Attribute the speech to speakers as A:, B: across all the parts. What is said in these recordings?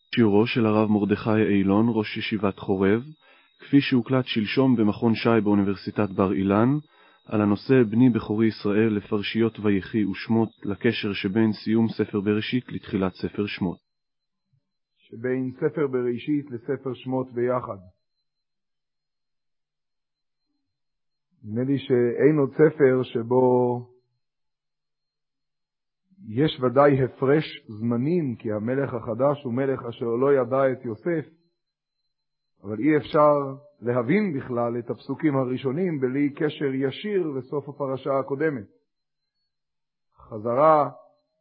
A: שיעורו של הרב מרדכי אילון, ראש ישיבת חורב, כפי שהוקלט שלשום במכון שי באוניברסיטת בר אילן, על הנושא בני בכורי ישראל לפרשיות ויחי ושמות, לקשר שבין סיום ספר בראשית לתחילת ספר שמות.
B: שבין ספר בראשית לספר שמות ביחד. נדמה לי שאין עוד ספר שבו יש ודאי הפרש זמנים, כי המלך החדש הוא מלך אשר לא ידע את יוסף, אבל אי אפשר להבין בכלל את הפסוקים הראשונים בלי קשר ישיר לסוף הפרשה הקודמת. חזרה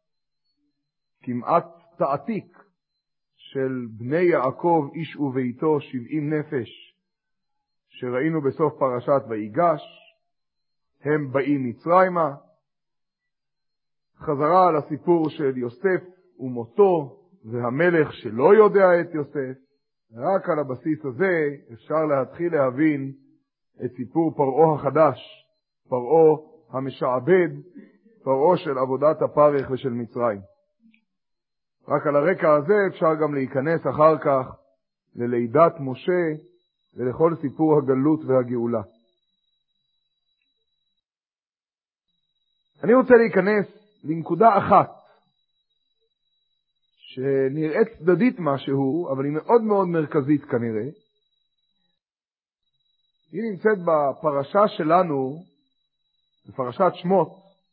B: כמעט תעתיק של בני יעקב איש וביתו 70 נפש שראינו בסוף פרשת ויגש, הם באים מצרימה. חזרה על הסיפור של יוסף ומותו והמלך שלא יודע את יוסף. רק על הבסיס הזה אפשר להתחיל להבין את סיפור פרעה החדש, פרעה המשעבד, פרעה של עבודת הפרך ושל מצרים. רק על הרקע הזה אפשר גם להיכנס אחר כך ללידת משה ולכל סיפור הגלות והגאולה. אני רוצה להיכנס לנקודה אחת שנראית צדדית משהו, אבל היא מאוד מאוד מרכזית כנראה. היא נמצאת בפרשה שלנו, בפרשת שמות,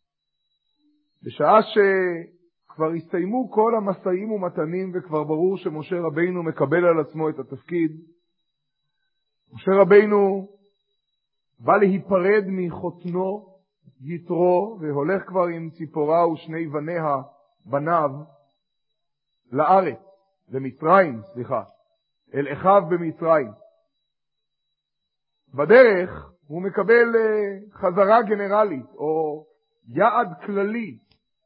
B: בשעה שכבר הסתיימו כל המשאים ומתנים וכבר ברור שמשה רבינו מקבל על עצמו את התפקיד. משה רבינו בא להיפרד מחותנו יתרו והולך כבר עם ציפורה ושני בניו לארץ, אל אחיו במצרים. בדרך הוא מקבל חזרה גנרלית או יעד כללי,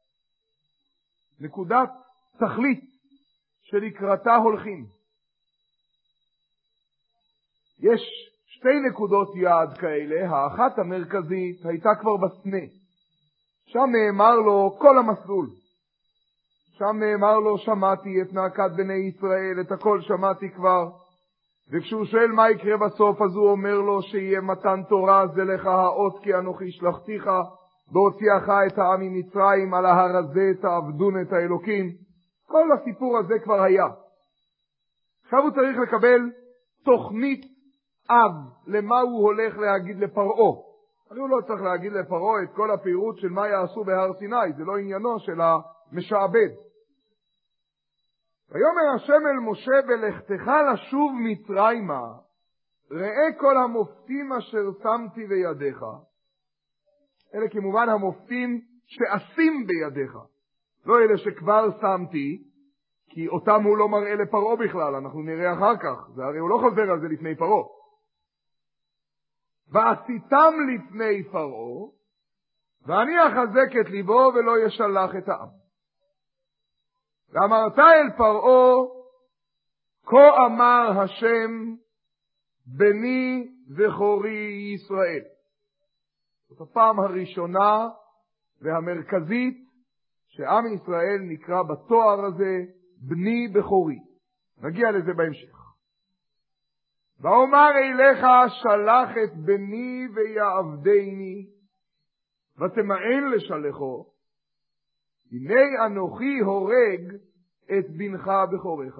B: נקודת תכלית שלקראתה הולכים. יש שתי נקודות יעד כאלה, האחת המרכזית הייתה כבר בסנה. שם נאמר לו כל המסלול. שם נאמר לו שמעתי את נאקת בני ישראל, את הכל שמעתי כבר. וכשהוא שואל מה יקרה בסוף, אז הוא אומר לו שיהיה מתן תורה, זה לך האות כי אנוכי שלחתיך, בהוציאך את העם ממצרים, על ההר הזה תעבדון את האלוקים. כל הסיפור הזה כבר היה. עכשיו הוא צריך לקבל תוכנית אב למה הוא הולך להגיד לפרעה. אבל הוא לא צריך להגיד לפרעה את כל הפירוט של מה יעשו בהר סיני, זה לא עניינו של המשעבד. ויאמר השם אל משה בלכתך לשוב מצרימה, ראה כל המופתים אשר שמתי בידיך. אלה כמובן המופתים שעשים בידיך, לא אלה שכבר שמתי, כי אותם הוא לא מראה לפרעה בכלל, אנחנו נראה אחר כך, זה הרי הוא לא חוזר על זה לפני פרעה. ועשיתם לפני פרעה, ואני אחזק את ליבו ולא ישלח את העם. ואמרת אל פרעה, כה אמר השם, בני בכורי ישראל. זאת הפעם הראשונה והמרכזית שעם ישראל נקרא בתואר הזה בני בכורי. נגיע לזה בהמשך. ואומר אליך שלח את בני ויעבדני, ותמאן לשלחו, הנה אנוכי הורג את בנך בכורך.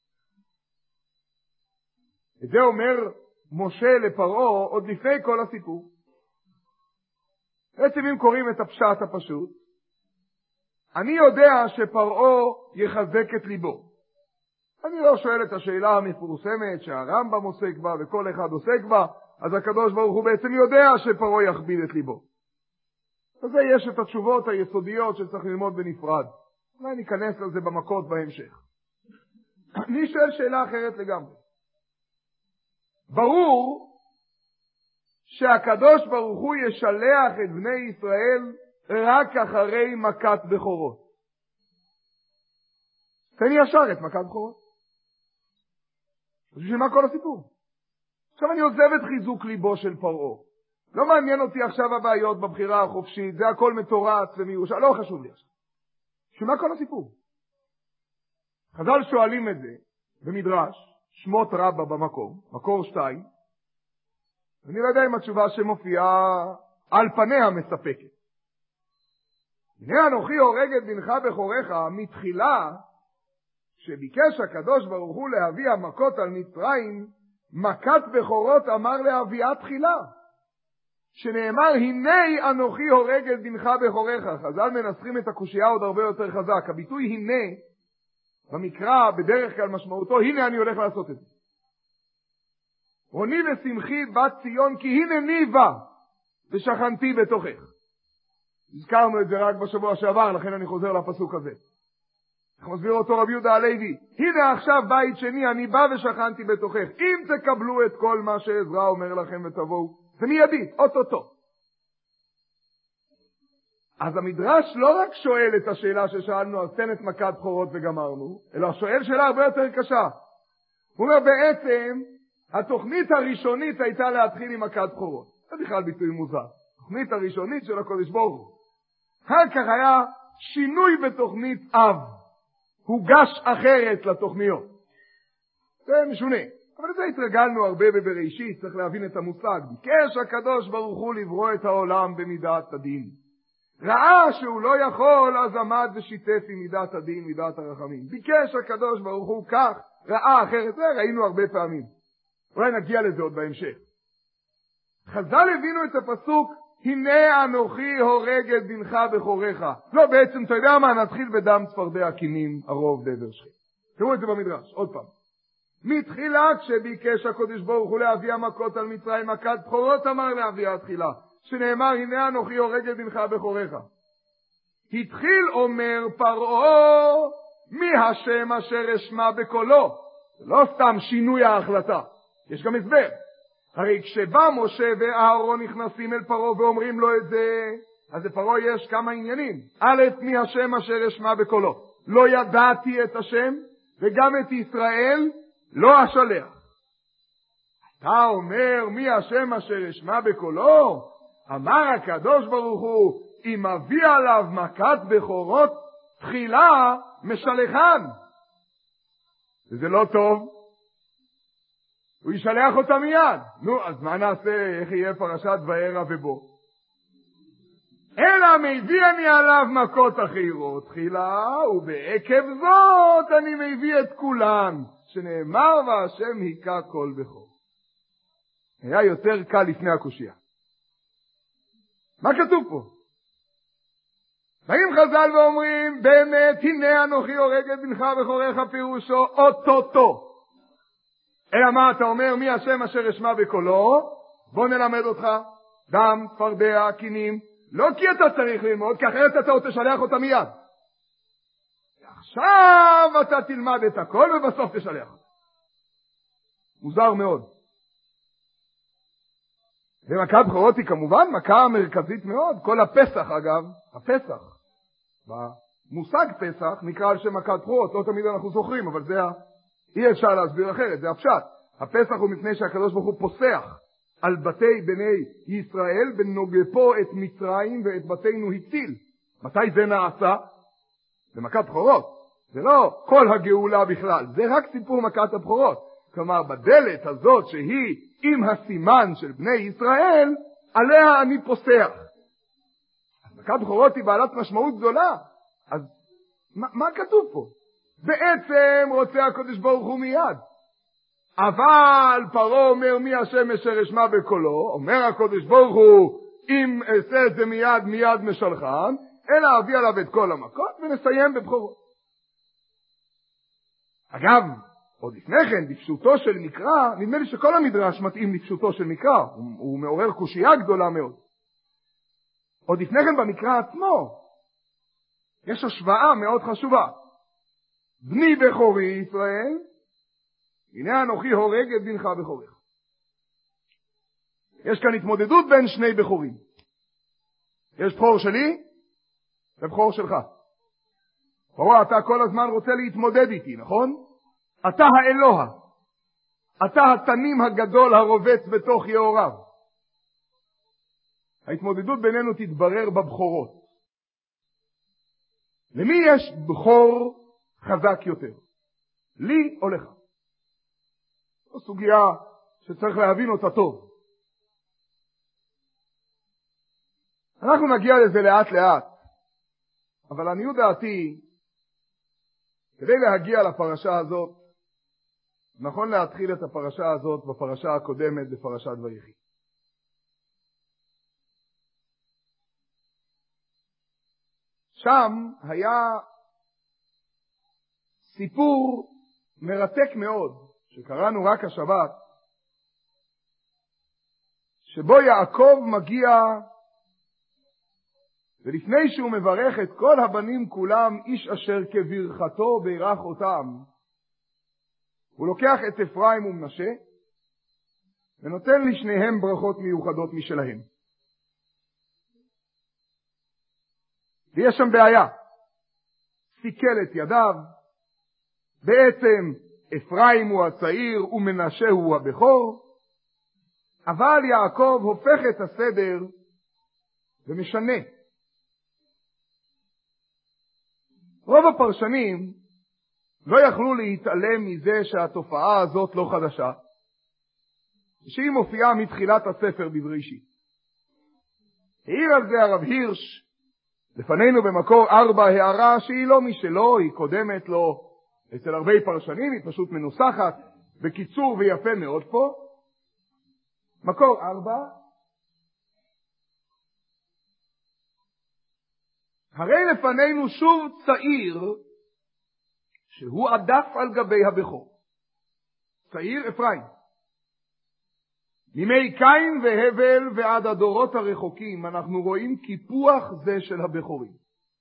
B: את זה אומר משה לפרעה עוד לפני כל הסיפור. בעצם אם קוראים את הפשט הפשוט, אני יודע שפרעה יחזק את ליבו. אני לא שואל את השאלה המפורסמת שהרמב"ם עוסק בה וכל אחד עוסק בה, אז הקדוש ברוך הוא בעצם יודע שפרעה יכביד את ליבו. אז יש את התשובות היסודיות שצריך ללמוד בנפרד. אולי ניכנס לזה במכות בהמשך. אני שואל שאלה אחרת לגמרי. ברור שהקדוש ברוך הוא ישלח את בני ישראל רק אחרי מכת בכורות. תן ישר את מכת בכורות. אז בשביל מה כל הסיפור? עכשיו אני עוזב את חיזוק ליבו של פרעה. לא מעניין אותי עכשיו הבעיות בבחירה החופשית, זה הכל מתורץ ומיושר, לא חשוב לי עכשיו. בשביל מה כל הסיפור? חז"ל שואלים את זה, במדרש, שמות רבה במקום, מקור 2, אני לא יודע אם התשובה שמופיעה על פניה מספקת. הנה אנוכי הורג את בנך בכורך, מתחילה שביקש הקדוש ברוך הוא להביא המכות על מצרים, מכת בכורות אמר להביאה תחילה. שנאמר הנה אנוכי הורג את בנך בכורך. חז"ל מנסחים את הקושייה עוד הרבה יותר חזק. הביטוי הנה במקרא בדרך כלל משמעותו הנה אני הולך לעשות את זה. רוני ושמחי בת ציון כי הנה ניבה ושכנתי בתוכך. הזכרנו את זה רק בשבוע שעבר, לכן אני חוזר לפסוק הזה. אנחנו מסביר אותו רבי יהודה הלוי, הנה עכשיו בית שני אני בא ושכנתי בתוכך, אם תקבלו את כל מה שעזרא אומר לכם ותבואו, זה מיידית, אוטוטו. אז המדרש לא רק שואל את השאלה ששאלנו, אז תן את מכת בכורות וגמרנו, אלא שואל שאלה הרבה יותר קשה. הוא אומר בעצם, התוכנית הראשונית הייתה להתחיל עם מכת בכורות. זה בכלל ביטוי מוזר. התוכנית הראשונית של הקדוש ברוך הוא. אחר כך היה שינוי בתוכנית אב. הוגש אחרת לתוכניות. זה משונה. אבל לזה התרגלנו הרבה בבראשית, צריך להבין את המושג. ביקש הקדוש ברוך הוא לברוא את העולם במידת הדין. ראה שהוא לא יכול, אז עמד ושיתף עם מידת הדין, מידת הרחמים. ביקש הקדוש ברוך הוא כך, ראה אחרת. זה ראינו הרבה פעמים. אולי נגיע לזה עוד בהמשך. חז"ל הבינו את הפסוק, הנה אנוכי הורג את בנך בכורך. לא, בעצם, אתה יודע מה? נתחיל בדם צפרדע כינים, הרוב דבר שכם. תראו את זה במדרש, עוד פעם. מתחילה כשביקש הקדוש ברוך הוא להביא המכות על מצרים, מכת בכורות אמר להביאה תחילה. שנאמר, הנה אנוכי הורג את בנך בכורך. התחיל אומר פרעה, מי השם אשר אשמע בקולו? זה לא סתם שינוי ההחלטה, יש גם הסבר. הרי כשבא משה ואהרון נכנסים אל פרעה ואומרים לו את זה, אז לפרעה יש כמה עניינים. א', מי השם אשר אשמע בקולו? לא ידעתי את השם, וגם את ישראל לא אשלח. אתה אומר, מי השם אשר אשמע בקולו? אמר הקדוש ברוך הוא, אם אביא עליו מכת בכורות, תחילה משלחן. וזה לא טוב. הוא ישלח אותה מיד. נו, אז מה נעשה? איך יהיה פרשת וערה ובו? אלא מביא אני עליו מכות אחרות תחילה, ובעקב זאת אני מביא את כולן, שנאמר והשם היכה כל בכור. היה יותר קל לפני הקושייה. מה כתוב פה? באים חז"ל ואומרים, באמת, הנה אנוכי הורג את בנך בכורך, פירושו אוטוטו. אלא מה אתה אומר? מי השם אשר אשמע בקולו? בוא נלמד אותך. דם, צפרדע, כינים. לא כי אתה צריך ללמוד, כי אחרת אתה עוד תשלח אותה מיד. עכשיו אתה תלמד את הכל ובסוף תשלח. מוזר מאוד. ומכת בכורות היא כמובן מכה מרכזית מאוד. כל הפסח אגב, הפסח, במושג פסח נקרא על שם מכת בכורות. לא תמיד אנחנו זוכרים, אבל זה אי אפשר להסביר אחרת, זה הפשט. הפסח הוא מפני שהקדוש ברוך הוא פוסח על בתי בני ישראל, בנוגפו את מצרים ואת בתינו הציל. מתי זה נעשה? במכת בכורות. זה לא כל הגאולה בכלל, זה רק סיפור מכת הבכורות. כלומר, בדלת הזאת שהיא עם הסימן של בני ישראל, עליה אני פוסח. מכת בכורות היא בעלת משמעות גדולה. אז מה כתוב פה? בעצם רוצה הקדוש ברוך הוא מיד. אבל פרעה אומר מי השם אשר אשמע בקולו, אומר הקדוש ברוך הוא אם אעשה את זה מיד מיד משלחן, אלא אביא עליו את כל המכות ונסיים בבכורות. אגב, עוד לפני כן, בפשוטו של מקרא, נדמה לי שכל המדרש מתאים לפשוטו של מקרא, הוא מעורר קושייה גדולה מאוד. עוד לפני כן במקרא עצמו, יש השוואה מאוד חשובה. בני בכורי ישראל, הנה אנוכי הורג את בנך בכורך. יש כאן התמודדות בין שני בכורים. יש בכור שלי ובכור שלך. פרעה, אתה כל הזמן רוצה להתמודד איתי, נכון? אתה האלוה. אתה התנים הגדול הרובץ בתוך יאוריו. ההתמודדות בינינו תתברר בבכורות. למי יש בכור חזק יותר? לי או לך? זו סוגיה שצריך להבין אותה טוב. אנחנו נגיע לזה לאט לאט, אבל לעניות דעתי, כדי להגיע לפרשה הזאת, נכון להתחיל את הפרשה הזאת בפרשה הקודמת, בפרשת ויחי. שם היה סיפור מרתק מאוד, שקראנו רק השבת, שבו יעקב מגיע, ולפני שהוא מברך את כל הבנים כולם, איש אשר כברכתו בירך אותם, הוא לוקח את אפרים ומנשה, ונותן לשניהם ברכות מיוחדות משלהם. ויש שם בעיה. סיכל את ידיו, בעצם אפרים הוא הצעיר ומנשה הוא הבכור, אבל יעקב הופך את הסדר ומשנה. רוב הפרשנים לא יכלו להתעלם מזה שהתופעה הזאת לא חדשה, שהיא מופיעה מתחילת הספר בבראשית. העיר על זה הרב הירש, לפנינו במקור 4 הערה שהיא לא משלו, היא קודמת לו אצל הרבה פרשנים, היא פשוט מנוסחת בקיצור ויפה מאוד פה. מקור 4, הרי לפנינו שוב צעיר שהוא עדף על גבי הבכור. צעיר אפרים. מימי קין והבל ועד הדורות הרחוקים אנחנו רואים קיפוח זה של הבכורים.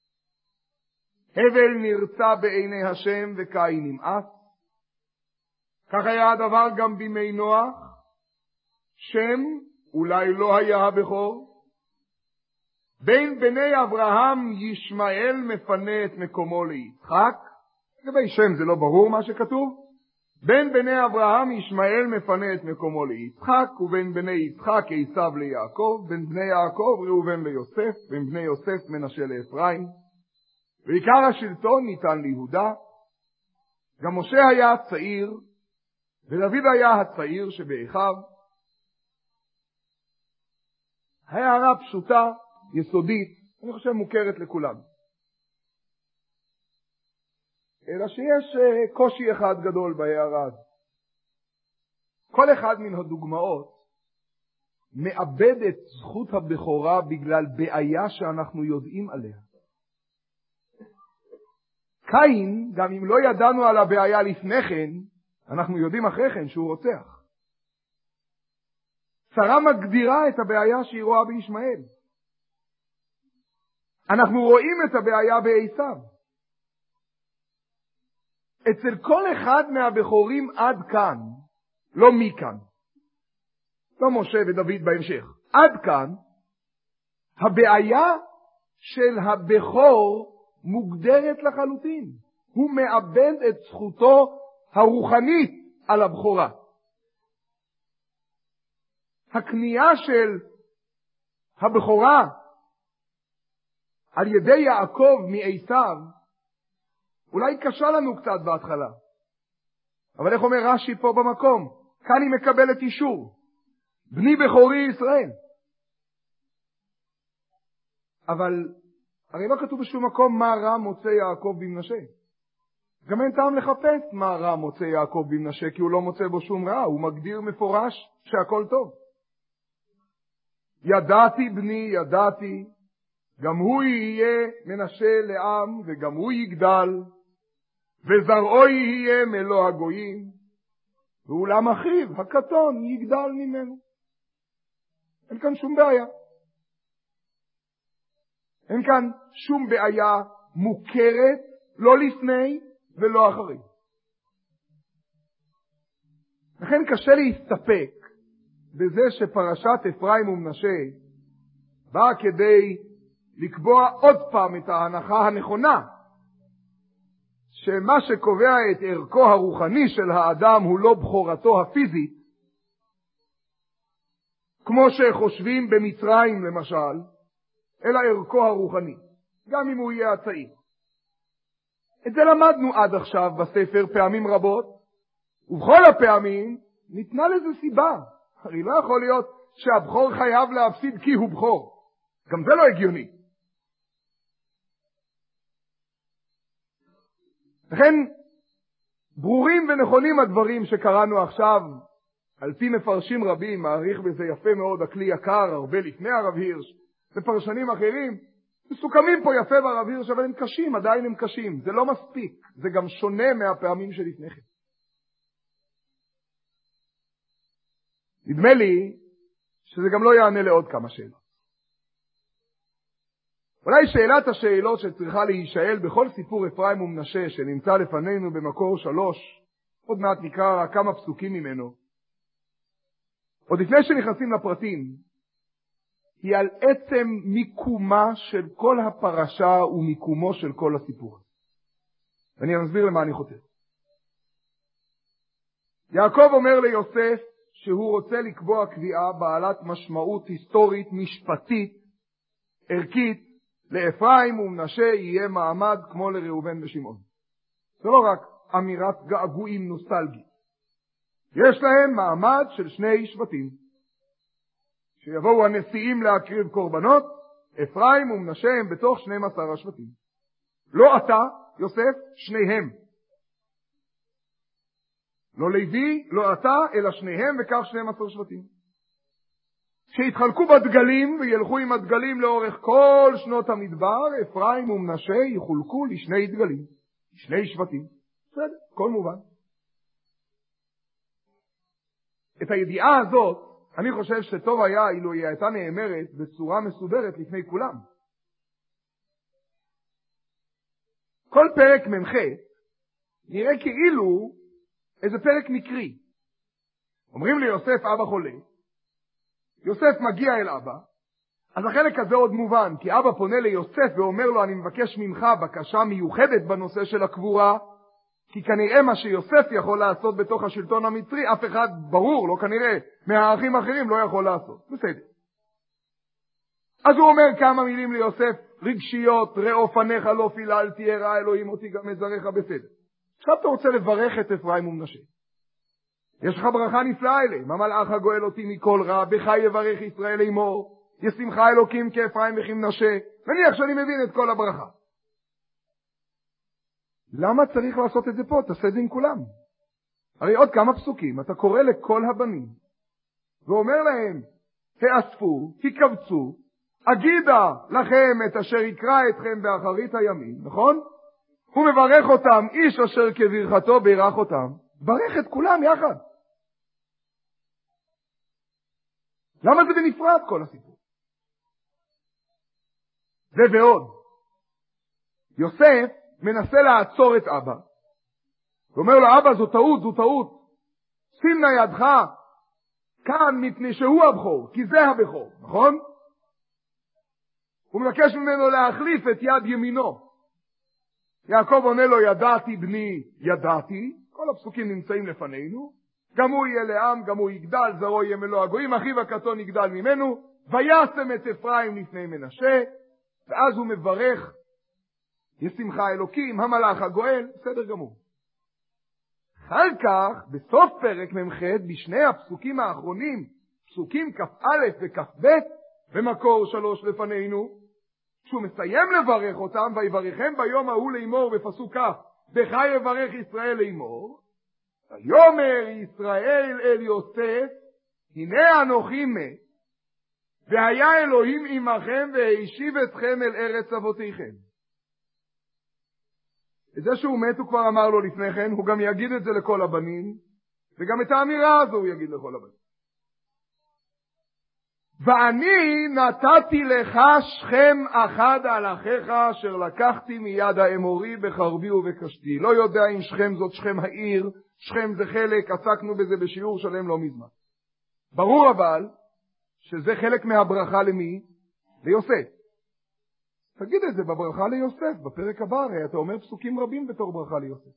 B: הבל נרצה בעיני השם וקין נמאס. כך היה הדבר גם בימי נוח. שם אולי לא היה הבכור. בין בני אברהם ישמעאל מפנה את מקומו ליצחק. לגבי שם זה לא ברור מה שכתוב. בין בני אברהם ישמעאל מפנה את מקומו ליצחק, ובין בני יצחק עשיו ליעקב, בין בני יעקב ראובן ליוסף, בין בני יוסף מנשה לאפרים. ועיקר השלטון ניתן ליהודה. גם משה היה צעיר, ודוד היה הצעיר שבאחיו. הערה פשוטה, יסודית, אני חושב מוכרת לכולם. אלא שיש קושי אחד גדול בהערה הזאת. כל אחד מן הדוגמאות מאבד את זכות הבכורה בגלל בעיה שאנחנו יודעים עליה. קין, גם אם לא ידענו על הבעיה לפני כן, אנחנו יודעים אחרי כן שהוא רוצח. שרה מגדירה את הבעיה שהיא רואה בישמעאל. אנחנו רואים את הבעיה בעשיו. אצל כל אחד מהבכורים עד כאן, לא מכאן, לא משה ודוד בהמשך, עד כאן, הבעיה של הבכור מוגדרת לחלוטין. הוא מאבד את זכותו הרוחנית על הבכורה. הקנייה של הבכורה על ידי יעקב מעשיו אולי קשה לנו קצת בהתחלה. אבל איך אומר רש"י פה במקום? כאן היא מקבלת אישור. בני בכורי ישראל. אבל הרי לא כתוב בשום מקום מה רע מוצא יעקב במנשה. גם אין טעם לחפש מה רע מוצא יעקב במנשה, כי הוא לא מוצא בו שום רע. הוא מגדיר מפורש שהכל טוב. ידעתי בני, ידעתי, גם הוא יהיה מנשה לעם, וגם הוא יגדל, וזרעו יהיה מלוא הגויים, ואולם אחיו הקטון יגדל ממנו. אין כאן שום בעיה. אין כאן שום בעיה מוכרת, לא לפני ולא אחרי. לכן קשה להסתפק בזה שפרשת אפרים ומנשה באה כדי לקבוע עוד פעם את ההנחה הנכונה, שמה שקובע את ערכו הרוחני של האדם הוא לא בכורתו הפיזית, כמו שחושבים במצרים למשל, אלא ערכו הרוחני, גם אם הוא יהיה הצעיר. את זה למדנו עד עכשיו בספר פעמים רבות, ובכל הפעמים ניתנה לזה סיבה. הרי לא יכול להיות שהבכור חייב להפסיד כי הוא בכור. גם זה לא הגיוני. לכן, ברורים ונכונים הדברים שקראנו עכשיו, על פי מפרשים רבים, מעריך בזה יפה מאוד, הכלי יקר, הרבה לפני הרב הירש, ופרשנים אחרים, מסוכמים פה יפה ברב הירש, אבל הם קשים, עדיין הם קשים. זה לא מספיק, זה גם שונה מהפעמים שלפני כן. נדמה לי שזה גם לא יענה לעוד כמה שאלות. אולי שאלת השאלות שצריכה להישאל בכל סיפור אפרים ומנשה שנמצא לפנינו במקור 3, עוד מעט נקרא כמה פסוקים ממנו, עוד לפני שנכנסים לפרטים, היא על עצם מיקומה של כל הפרשה ומיקומו של כל הסיפור. ואני אסביר למה אני חותר. יעקב אומר ליוסף שהוא רוצה לקבוע קביעה בעלת משמעות היסטורית, משפטית, ערכית, לאפרים ומנשה יהיה מעמד כמו לראובן ושמעון. זה לא רק אמירת געגועים נוסטלגית. יש להם מעמד של 2 שבטים. שיבואו הנשיאים להקריב קורבנות, אפרים ומנשה הם בתוך 12 השבטים. לא אתה, יוסף, שניהם. לא לוי, לא אתה, אלא שניהם וכך 12 שבטים. שיתחלקו בדגלים וילכו עם הדגלים לאורך כל שנות המדבר, אפרים ומנשה יחולקו לשני דגלים, 2 שבטים. בסדר, כל מובן. את הידיעה הזאת, אני חושב שטוב היה אילו היא הייתה נאמרת בצורה מסודרת לפני כולם. כל פרק ממח נראה כאילו איזה פרק מקרי. אומרים ליוסף אבא חולה, יוסף מגיע אל אבא, אז החלק הזה עוד מובן, כי אבא פונה ליוסף ואומר לו אני מבקש ממך בקשה מיוחדת בנושא של הקבורה, כי כנראה מה שיוסף יכול לעשות בתוך השלטון המצרי, אף אחד ברור, לא כנראה, מהאחים האחרים לא יכול לעשות. בסדר. אז הוא אומר כמה מילים ליוסף, רגשיות, ראו פניך לא פיללתי, יראה אלוהים אותי גם את זרעך, בסדר. עכשיו אתה רוצה לברך את אפרים ומנשה. יש לך ברכה נפלאה אליהם, המלאך הגואל אותי מכל רע, בך יברך ישראל לאמור, ישמך אלוקים כאפרים וכמנשה, נניח שאני מבין את כל הברכה. למה צריך לעשות את זה פה? תעשה את זה עם כולם. הרי עוד כמה פסוקים, אתה קורא לכל הבנים, ואומר להם, תאספו, תקבצו, אגידה לכם את אשר יקרא אתכם באחרית הימים, נכון? הוא מברך אותם, איש אשר כברכתו בירך אותם, ברך את כולם יחד. למה זה בנפרד כל הסיפור? זה ועוד. יוסף מנסה לעצור את אבא. הוא אומר לו, אבא, זו טעות, זו טעות. שים נא ידך כאן מפני שהוא הבכור, כי זה הבכור, נכון? הוא מבקש ממנו להחליף את יד ימינו. יעקב עונה לו, ידעתי בני, ידעתי. כל הפסוקים נמצאים לפנינו. גם הוא יהיה לעם, גם הוא יגדל, זרעו יהיה מלוא הגויים, אחיו הקטון יגדל ממנו. וישם את אפרים לפני מנשה, ואז הוא מברך, ישמך אלוקים, המלאך הגואל, בסדר גמור. אחר כך, בסוף פרק ממח, בשני הפסוקים האחרונים, פסוקים כ"א וכ"ב, במקור 3 לפנינו, כשהוא מסיים לברך אותם, ויברכם ביום ההוא לאמור, בפסוק כ', בך יברך ישראל לאמור, ויאמר ישראל אל יוסף, הנה אנוכי מת, והיה אלוהים עמכם, והשיב אתכם אל ארץ אבותיכם. את זה שהוא מת הוא כבר אמר לו לפני כן, הוא גם יגיד את זה לכל הבנים, וגם את האמירה הזו הוא יגיד לכל הבנים. ואני נתתי לך שכם אחד על אחיך, אשר לקחתי מיד האמורי בחרבי ובקשתי. לא יודע אם שכם זאת שכם העיר, שכם זה חלק, עסקנו בזה בשיעור שלם לא מזמן. ברור אבל שזה חלק מהברכה למי? ליוסף. תגיד את זה בברכה ליוסף, בפרק הבא, הרי אתה אומר פסוקים רבים בתור ברכה ליוסף.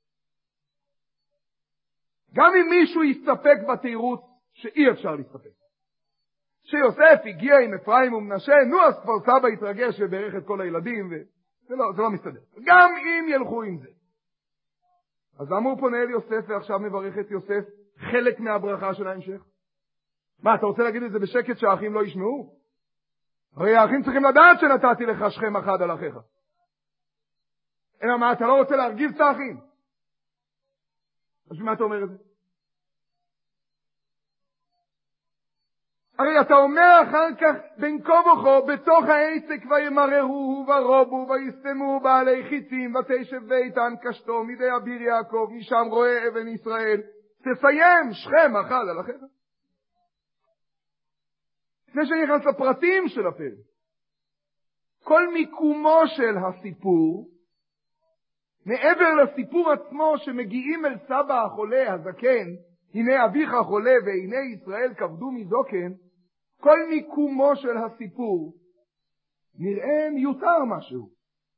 B: גם אם מישהו יסתפק בתירוץ שאי אפשר להסתפק. שיוסף הגיע עם אפרים ומנשה, נו אז כבר סבא התרגש וברך את כל הילדים, זה לא מסתדר. גם אם ילכו עם זה. אז למה הוא פונה אל יוסף ועכשיו מברך את יוסף חלק מהברכה של ההמשך? מה, אתה רוצה להגיד את זה בשקט שהאחים לא ישמעו? הרי האחים צריכים לדעת שנתתי לך שכם אחד על אחיך. אלא מה, אתה לא רוצה להרגיז את האחים? אז מה אתה אומר את זה? הרי אתה אומר אחר כך בין כה וכה בתוך העסק וימררו ורובו ויסתמו בעלי חיצים ותשב ביתן קשתו מידי אביר יעקב משם רואה אבן ישראל תסיים שכם אחד על אחר. לפני שנכנס לפרטים של הפרק, כל מיקומו של הסיפור מעבר לסיפור עצמו שמגיעים אל סבא החולה הזקן, הנה אביך חולה והנה ישראל כבדו מזוקן, כל מיקומו של הסיפור נראה מיותר משהו.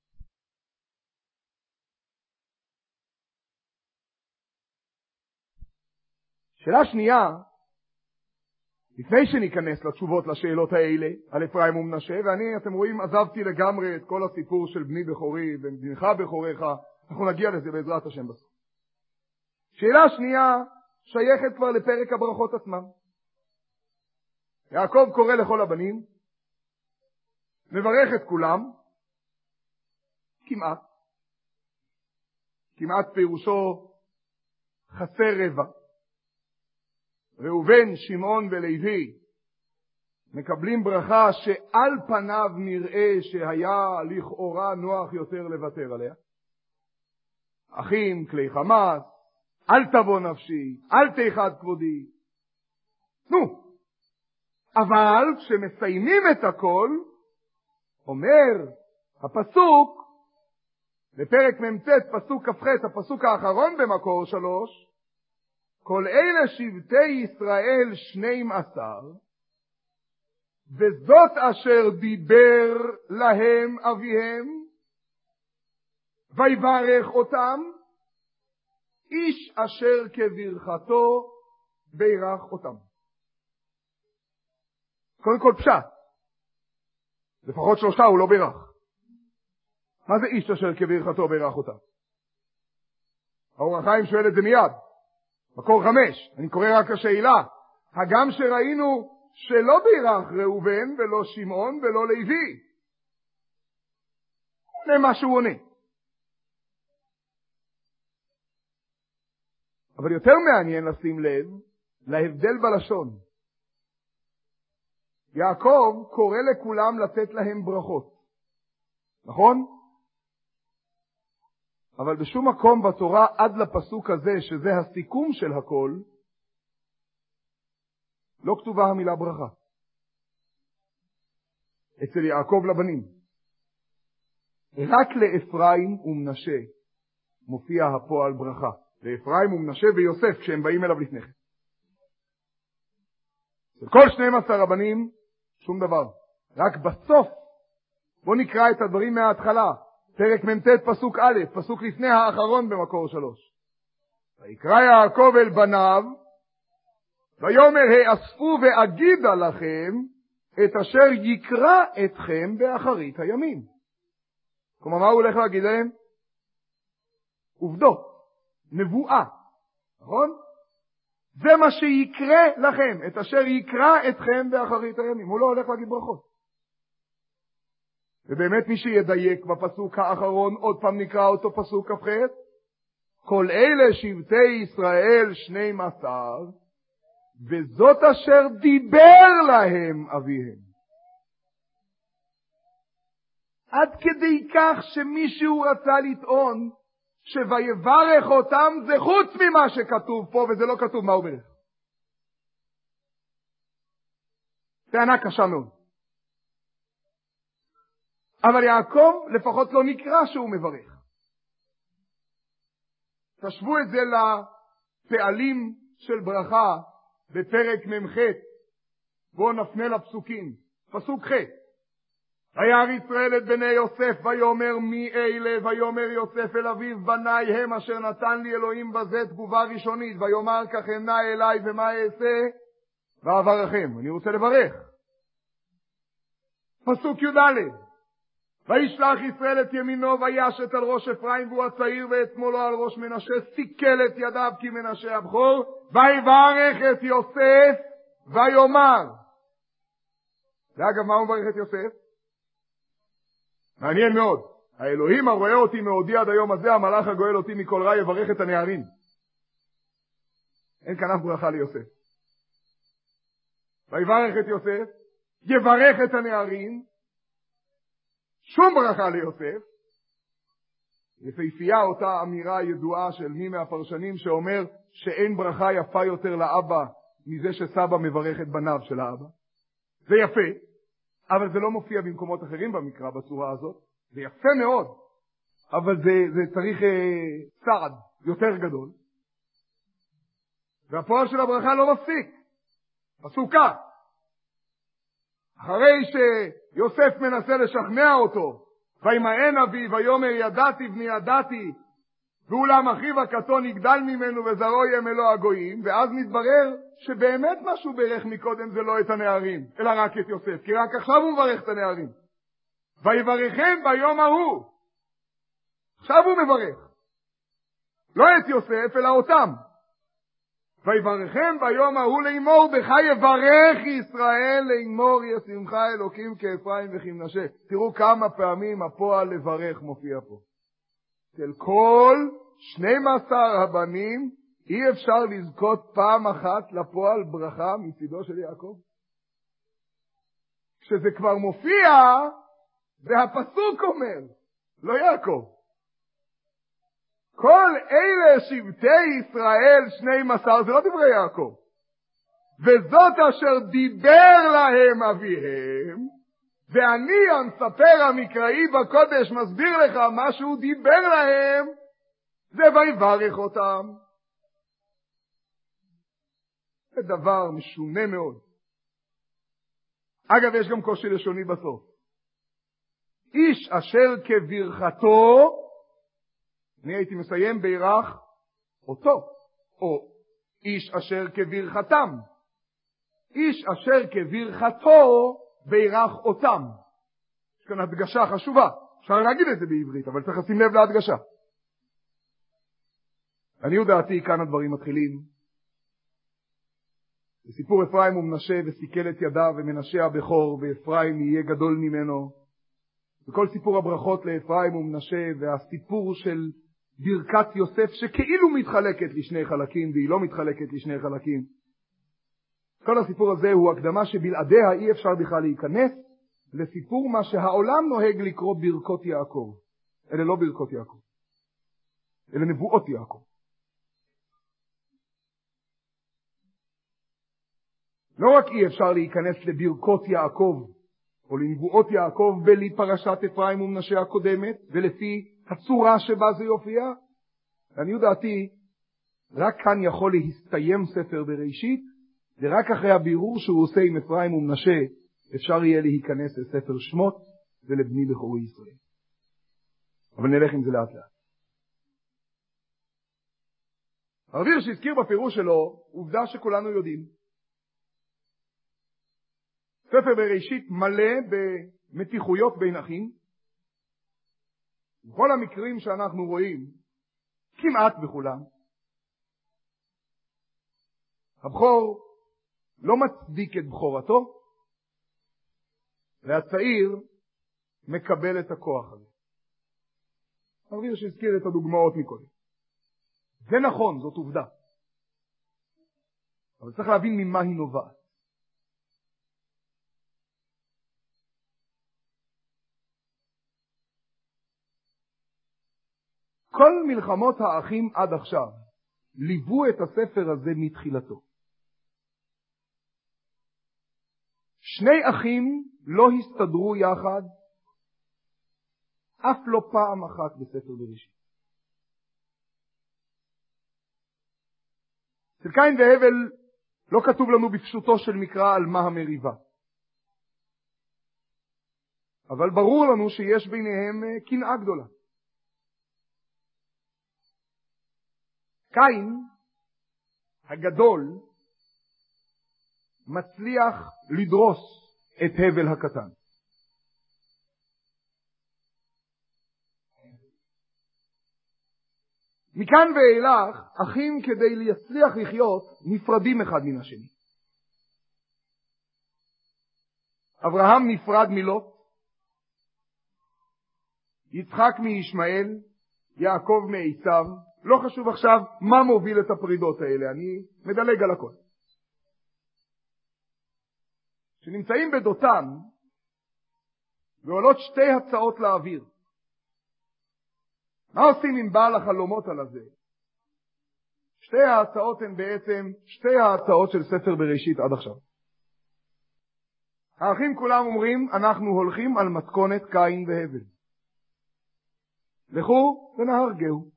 B: שאלה שנייה, לפני שניכנס לתשובות לשאלות האלה על אפרים ומנשה, ואני, אתם רואים, עזבתי לגמרי את כל הסיפור של בני בכורי ובנך בכוריך, אנחנו נגיע לזה בעזרת השם בסוף. שאלה שנייה שייכת כבר לפרק הברכות עצמם. יעקב קורא לכל הבנים, מברך את כולם, כמעט פירושו חסר רבע. ראובן, שמעון ולוי מקבלים ברכה שעל פניו נראה שהיה לכאורה נוח יותר לוותר עליה. אחים, כלי חמאס, אל תבוא נפשי, אל תיחד כבודי. אבל כשמסיימים את הכל, אומר הפסוק, בפרק מ"ט פסוק כ"ח, הפסוק האחרון במקור 3, כל אלה שבטי ישראל 12, וזאת אשר דיבר להם אביהם, ויברך אותם, איש אשר כברכתו בירך אותם. קודם כל פשט, לפחות 3 הוא לא בירך. מה זה איש אשר כברכתו בירך אותם? האור החיים שואל את זה מיד. מקור 5, אני קורא רק השאלה, הגם שראינו שלא בירך ראובן ולא שמעון ולא לוי. עונה מה שהוא עונה. אבל יותר מעניין לשים לב להבדל בלשון. יעקב קורא לכולם לתת להם ברכות. נכון? אבל בשום מקום בתורה עד לפסוק הזה, שזה הסיכום של הכל, לא כתובה המילה ברכה. אצל יעקב לבנים. רק לאפרים ומנשה מופיע הפועל ברכה. לאפרים ומנשה ויוסף כשהם באים אליו לפני כן. כל 12 הבנים, שום דבר. רק בסוף, בוא נקרא את הדברים מההתחלה. פרק מ"ט פסוק א', פסוק לפני האחרון במקור 3. ויקרא יעקב אל בניו, ויאמר האספו ואגידה לכם את אשר יקרא אתכם באחרית הימים. כלומר, מה הוא הולך להגיד להם? עובדות, נבואה, נכון? זה מה שיקרה לכם, את אשר יקרא אתכם באחרית הימים. הוא לא הולך להגיד ברכות. ובאמת מי שידייק בפסוק האחרון, עוד פעם נקרא אותו פסוק כ"ח, כל אלה שבטי ישראל 12, וזאת אשר דיבר להם אביהם. עד כדי כך שמישהו רצה לטעון שויברך אותם זה חוץ ממה שכתוב פה, וזה לא כתוב מה הוא ברך. טענה קשה מאוד. אבל יעקב לפחות לא נקרא שהוא מברך. תשוו את זה לפעלים של ברכה בפרק מ"ח. בואו נפנה לפסוקים. פסוק ח' וירא ישראל את בני יוסף ויאמר מי אלה, ויאמר יוסף אל אביו בניי הם אשר נתן לי אלוהים בזה. תגובה ראשונית, ויאמר כך הנה אליי ומה אעשה ואברכם. אני רוצה לברך. פסוק י"ד וישלח ישראל את ימינו וישת על ראש אפרים והוא הצעיר ואת שמאלו על ראש מנשה, סיכל את ידיו כי מנשה הבכור, ויברך את יוסף ויאמר. ואגב, מה הוא מברך את יוסף? מעניין מאוד. האלוהים הרואה אותי מעודי עד היום הזה, המלאך הגואל אותי מכל רע, יברך את הנערים. אין כאן אף ברכה ליוסף. ויברך את יוסף, יברך את הנערים, שום ברכה ליוסף. יפהפייה אותה אמירה ידועה של מי מהפרשנים שאומר שאין ברכה יפה יותר לאבא מזה שסבא מברך את בניו של האבא. זה יפה, אבל זה לא מופיע במקומות אחרים במקרא בצורה הזאת. זה יפה מאוד, אבל זה צריך צעד יותר גדול. והפועל של הברכה לא מפסיק. פסוק כך, אחרי שיוסף מנסה לשכנע אותו, וימאן אבי ויאמר ידעתי בני ידעתי, ואולם אחיו הקטון יגדל ממנו וזרעו יהיה מלוא הגויים, ואז מתברר שבאמת משהו ברך מקודם זה לא את הנערים, אלא רק את יוסף, כי רק עכשיו הוא מברך את הנערים. ויברכם ביום ההוא. עכשיו הוא מברך. לא את יוסף, אלא אותם. ויברכם ביום ההוא לאמור, בך יברך ישראל לאמור, ישמך אלוקים כאפרים וכמנשה. תראו כמה פעמים הפועל לברך מופיע פה. של כל 12 הבנים, אי אפשר לזכות פעם אחת לפועל ברכה מצידו של יעקב. כשזה כבר מופיע, והפסוק אומר, לא יעקב. כל אלה שבטי ישראל 12, זה לא דברי יעקב. וזאת אשר דיבר להם אביהם, ואני המספר המקראי בקודש מסביר לך מה שהוא דיבר להם, זה ויברך אותם. זה דבר משונה מאוד. אגב, יש גם קושי לשוני בסוף. איש אשר כברכתו, אני הייתי מסיים בירך אותו, או איש אשר כברכתם. איש אשר כברכתו בירך אותם. יש כאן הדגשה חשובה. אפשר להגיד את זה בעברית, אבל צריך לשים לב להדגשה. אני יודעתי, כאן הדברים מתחילים. בסיפור אפרים ומנשה וסיכל את ידיו ומנשה הבכור, ואפרים יהיה גדול ממנו. וכל סיפור הברכות לאפרים ומנשה, והסיפור של ברכת יוסף שכאילו מתחלקת לשני חלקים, והיא לא מתחלקת לשני חלקים. כל הסיפור הזה הוא הקדמה שבלעדיה אי אפשר בכלל להיכנס לסיפור מה שהעולם נוהג לקרוא ברכות יעקב. אלה לא ברכות יעקב, אלה נבואות יעקב. לא רק אי אפשר להיכנס לברכות יעקב או לנבואות יעקב בלי פרשת אפרים ומנשה הקודמת ולפי הצורה שבה זה יופיע, אני יודעתי, רק כאן יכול להסתיים ספר בראשית, ורק אחרי הבירור שהוא עושה עם אפרים ומנשה אפשר יהיה להיכנס לספר שמות ולבני בכורי ישראל. אבל נלך עם זה לאט לאט. הרב שהזכיר בפירוש שלו עובדה שכולנו יודעים. ספר בראשית מלא במתיחויות בין אחים. בכל המקרים שאנחנו רואים, כמעט בכולם, הבכור לא מצדיק את בכורתו, והצעיר מקבל את הכוח הזה. הרב שהזכיר את הדוגמאות מקודם. זה נכון, זאת עובדה. אבל צריך להבין ממה היא נובעת. כל מלחמות האחים עד עכשיו ליוו את הספר הזה מתחילתו. שני אחים לא הסתדרו יחד אף לא פעם אחת בספר בראשית. אצל קין והבל לא כתוב לנו בפשוטו של מקרא על מה המריבה. אבל ברור לנו שיש ביניהם קנאה גדולה. קין הגדול מצליח לדרוס את הבל הקטן. מכאן ואילך, אחים כדי להצליח לחיות, נפרדים אחד מן השני. אברהם נפרד מלוט, יצחק מישמעאל, יעקב מעשיו. לא חשוב עכשיו מה מוביל את הפרידות האלה, אני מדלג על הכל. כשנמצאים בדותן, ועולות שתי הצעות לאוויר. מה עושים עם בעל החלומות על הזה? שתי ההצעות הן בעצם שתי ההצעות של ספר בראשית עד עכשיו. האחים כולם אומרים, אנחנו הולכים על מתכונת קין והבל. לכו ונהרגהו.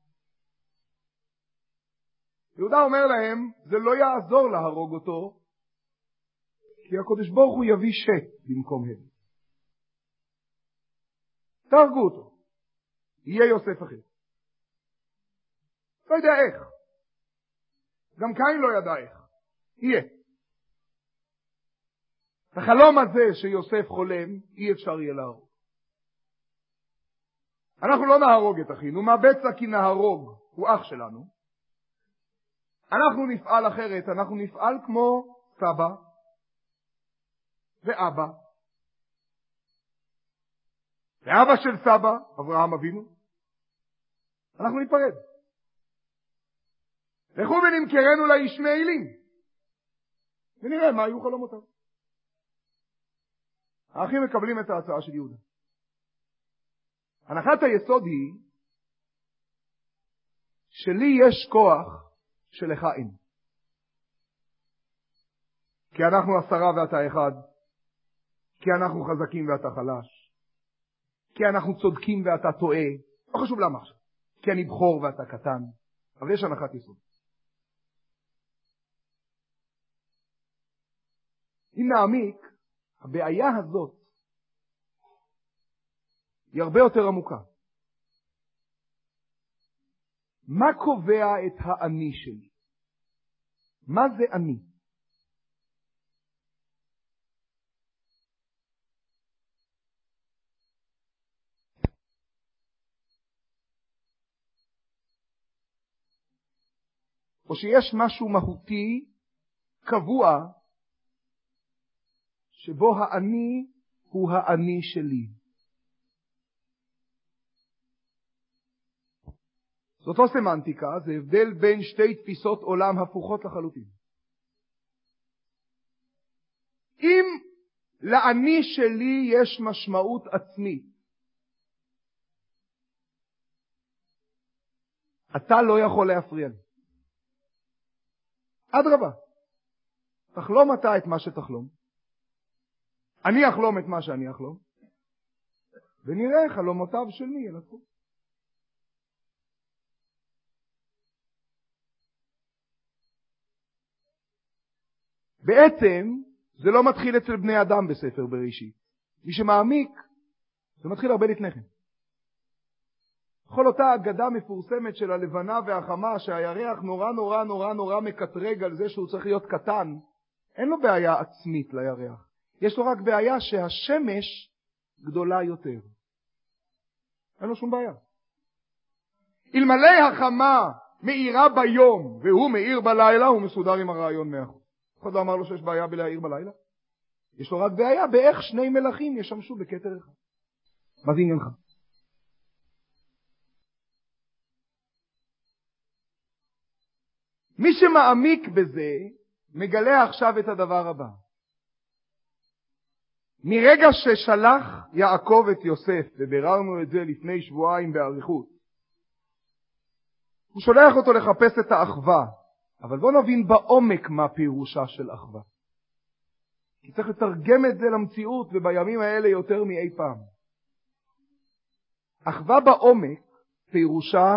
B: יהודה אומר להם, זה לא יעזור להרוג אותו, כי הקדוש ברוך הוא יביא שת במקום הבל. תהרגו אותו. יהיה יוסף אחר. לא יודע איך. גם קין לא ידע איך. יהיה. החלום הזה שיוסף חולם, אי אפשר יהיה להרוג. אנחנו לא נהרוג את אחינו, מה בצע כי נהרוג, הוא אח שלנו. אנחנו נפעל אחרת, אנחנו נפעל כמו סבא ואבא. ואבא של סבא, אברהם אבינו. אנחנו ניפרד. לכו ונמכרנו לישמעאלים. ונראה מה היו חלומותיו. האחים מקבלים את ההצעה של יהודה. הנחת היסוד היא שלי יש כוח שלך אין. כי אנחנו 10 ואתה 1, כי אנחנו חזקים ואתה חלש, כי אנחנו צודקים ואתה טועה, לא חשוב למה עכשיו, כי אני בכור ואתה קטן, אבל יש הנחת יסוד. אם נעמיק, הבעיה הזאת היא הרבה יותר עמוקה. מה קובע את האני שלי? מה זה אני? או שיש משהו מהותי, קבוע, שבו האני הוא האני שלי. זאת לא סמנטיקה, זה הבדל בין שתי תפיסות עולם הפוכות לחלוטין. אם לאני שלי יש משמעות עצמית, אתה לא יכול להפריע לי. אדרבה, תחלום אתה את מה שתחלום, אני אחלום את מה שאני אחלום, ונראה חלומותיו של מי ילכו. בעצם זה לא מתחיל אצל בני אדם בספר בראשית. מי שמעמיק, זה מתחיל הרבה לפני כן. בכל אותה אגדה מפורסמת של הלבנה והחמה, שהירח נורא נורא נורא נורא מקטרג על זה שהוא צריך להיות קטן, אין לו בעיה עצמית לירח. יש לו רק בעיה שהשמש גדולה יותר. אין לו שום בעיה. אלמלא החמה מאירה ביום והוא מאיר בלילה, הוא מסודר עם הרעיון 100%. אחד לא אמר לו שיש בעיה בלהאיר בלילה. יש לו רק בעיה באיך שני מלכים ישמשו בכתר אחד. מה זה עניינך? מי שמעמיק בזה מגלה עכשיו את הדבר הבא. מרגע ששלח יעקב את יוסף, וביררנו את זה לפני שבועיים באריכות, הוא שולח אותו לחפש את האחווה. אבל בוא נבין בעומק מה פירושה של אחווה. כי צריך לתרגם את זה למציאות, ובימים האלה יותר מאי פעם. אחווה בעומק פירושה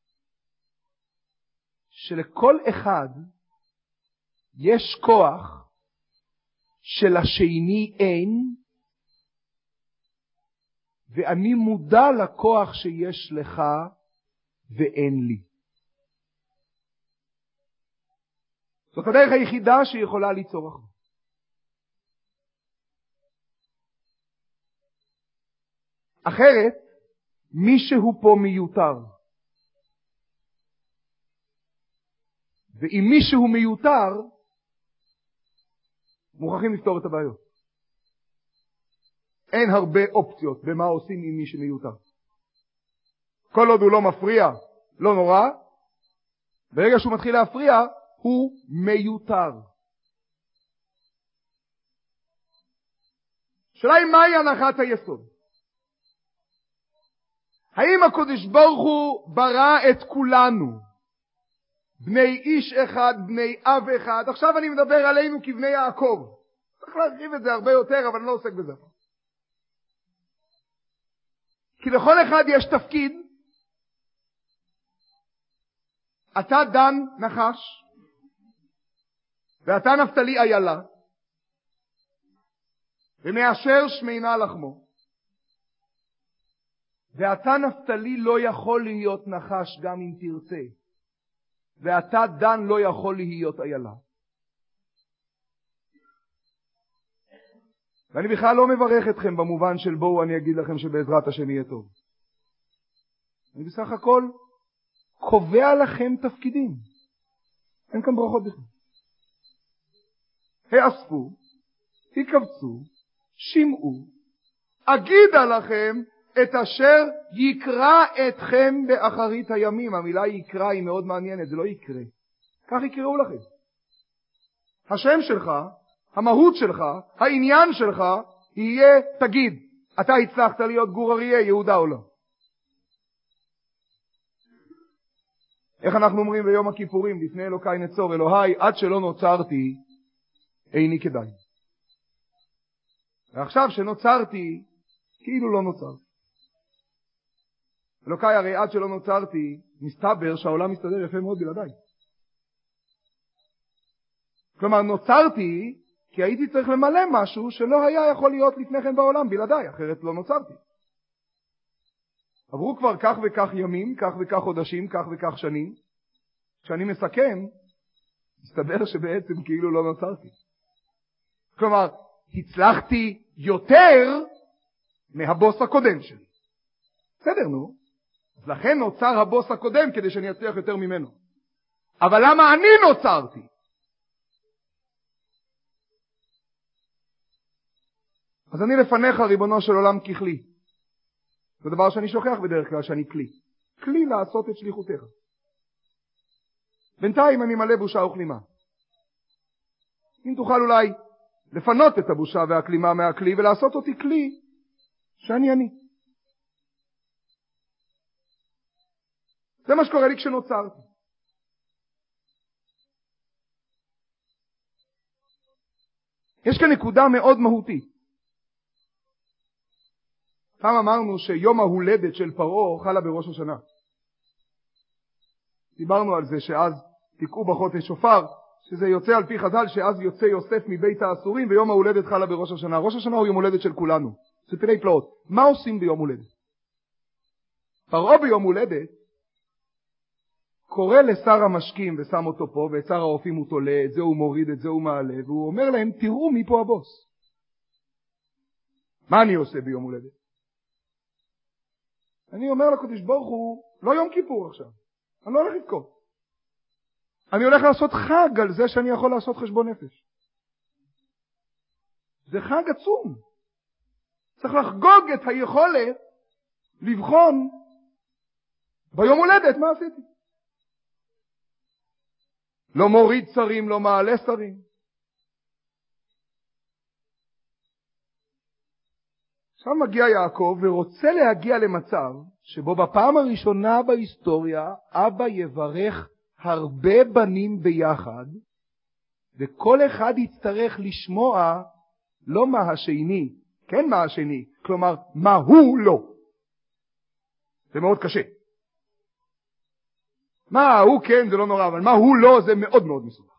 B: שלכל אחד יש כוח שלשני אין, ואני מודע לכוח שיש לך ואין לי. זאת הדרך היחידה שיכולה ליצור אחווה. אחרת, מישהו פה מיותר. ואם מישהו מיותר, מוכרחים לפתור את הבעיות. אין הרבה אופציות במה עושים עם מי שמיותר. כל עוד הוא לא מפריע, לא נורא. ברגע שהוא מתחיל להפריע, הוא מיותר. שאלה היא מהי הנחת היסוד? האם הקדוש ברוך הוא ברא את כולנו? בני איש אחד, בני אב אחד. עכשיו אני מדבר עלינו כבני יעקב. צריך להרחיב את זה הרבה יותר, אבל אני לא עוסק בזה. כי לכל אחד יש תפקיד. אתה דן נחש, ואתה נפתלי איילה, ומאשר שמינה לחמו. ואתה נפתלי לא יכול להיות נחש גם אם תרצה. ואתה דן לא יכול להיות איילה. ואני בכלל לא מברך אתכם במובן של בואו אני אגיד לכם שבעזרת השם יהיה טוב. אני בסך הכל קובע לכם תפקידים. אין כאן ברכות בכלל. האספו, יקבצו, שמעו, אגידה לכם את אשר יקרא אתכם באחרית הימים. המילה יקרא היא מאוד מעניינת, זה לא יקרה. כך יקראו לכם. השם שלך, המהות שלך, העניין שלך, יהיה תגיד, אתה הצלחת להיות גור אריה, יהודה או לא? איך אנחנו אומרים ביום הכיפורים, לפני אלוקי נצור, אלוהי, עד שלא נוצרתי, איני כדאי. ועכשיו שנוצרתי, כאילו לא נוצרתי. אלוקי, הרי עד שלא נוצרתי, מסתבר שהעולם מסתדר יפה מאוד בלעדיי. כלומר, נוצרתי, כי הייתי צריך למלא משהו שלא היה יכול להיות לפני כן בעולם בלעדיי, אחרת לא נוצרתי. עברו כבר כך וכך ימים, כך וכך חודשים, כך וכך שנים. כשאני מסכם, מסתבר שבעצם כאילו לא נוצרתי. כלומר, הצלחתי יותר מהבוס הקודם שלי. בסדר, נו. אז לכן נוצר הבוס הקודם כדי שאני אצליח יותר ממנו. אבל למה אני נוצרתי? אז אני לפניך, ריבונו של עולם, ככלי. זה דבר שאני שוכח בדרך כלל, שאני כלי. כלי לעשות את שליחותך. בינתיים אני מלא בושה וכלימה. אם תוכל אולי לפנות את הבושה והכלימה מהכלי ולעשות אותי כלי שאני אני. זה מה שקורה לי כשנוצרתי. יש כאן נקודה מאוד מהותית. פעם אמרנו שיום ההולדת של פרעה חלה בראש השנה. דיברנו על זה שאז תקעו בחוטש שופר, שזה יוצא על פי חז"ל שאז יוצא יוסף מבית האסורים ויום ההולדת חלה בראש השנה. ראש השנה הוא יום הולדת של כולנו. זה פלאי פלאות. מה עושים ביום הולדת? פרעה ביום הולדת קורא לשר המשקים ושם אותו פה, ואת שר האופים הוא תולה, את זה הוא מוריד, את זה הוא מעלה, והוא אומר להם, תראו מי פה הבוס. מה אני עושה ביום הולדת? אני אומר לקדוש ברוך הוא, לא יום כיפור עכשיו, אני לא הולך לבכות. אני הולך לעשות חג על זה שאני יכול לעשות חשבון נפש. זה חג עצום. צריך לחגוג את היכולת לבחון ביום הולדת מה עשיתי. לא מוריד שרים, לא מעלה שרים. עכשיו מגיע יעקב ורוצה להגיע למצב שבו בפעם הראשונה בהיסטוריה אבא יברך הרבה בנים ביחד, וכל אחד יצטרך לשמוע לא מה השני, כן מה השני, כלומר מה הוא לא. זה מאוד קשה. מה הוא כן זה לא נורא, אבל מה הוא לא זה מאוד מאוד מסובך.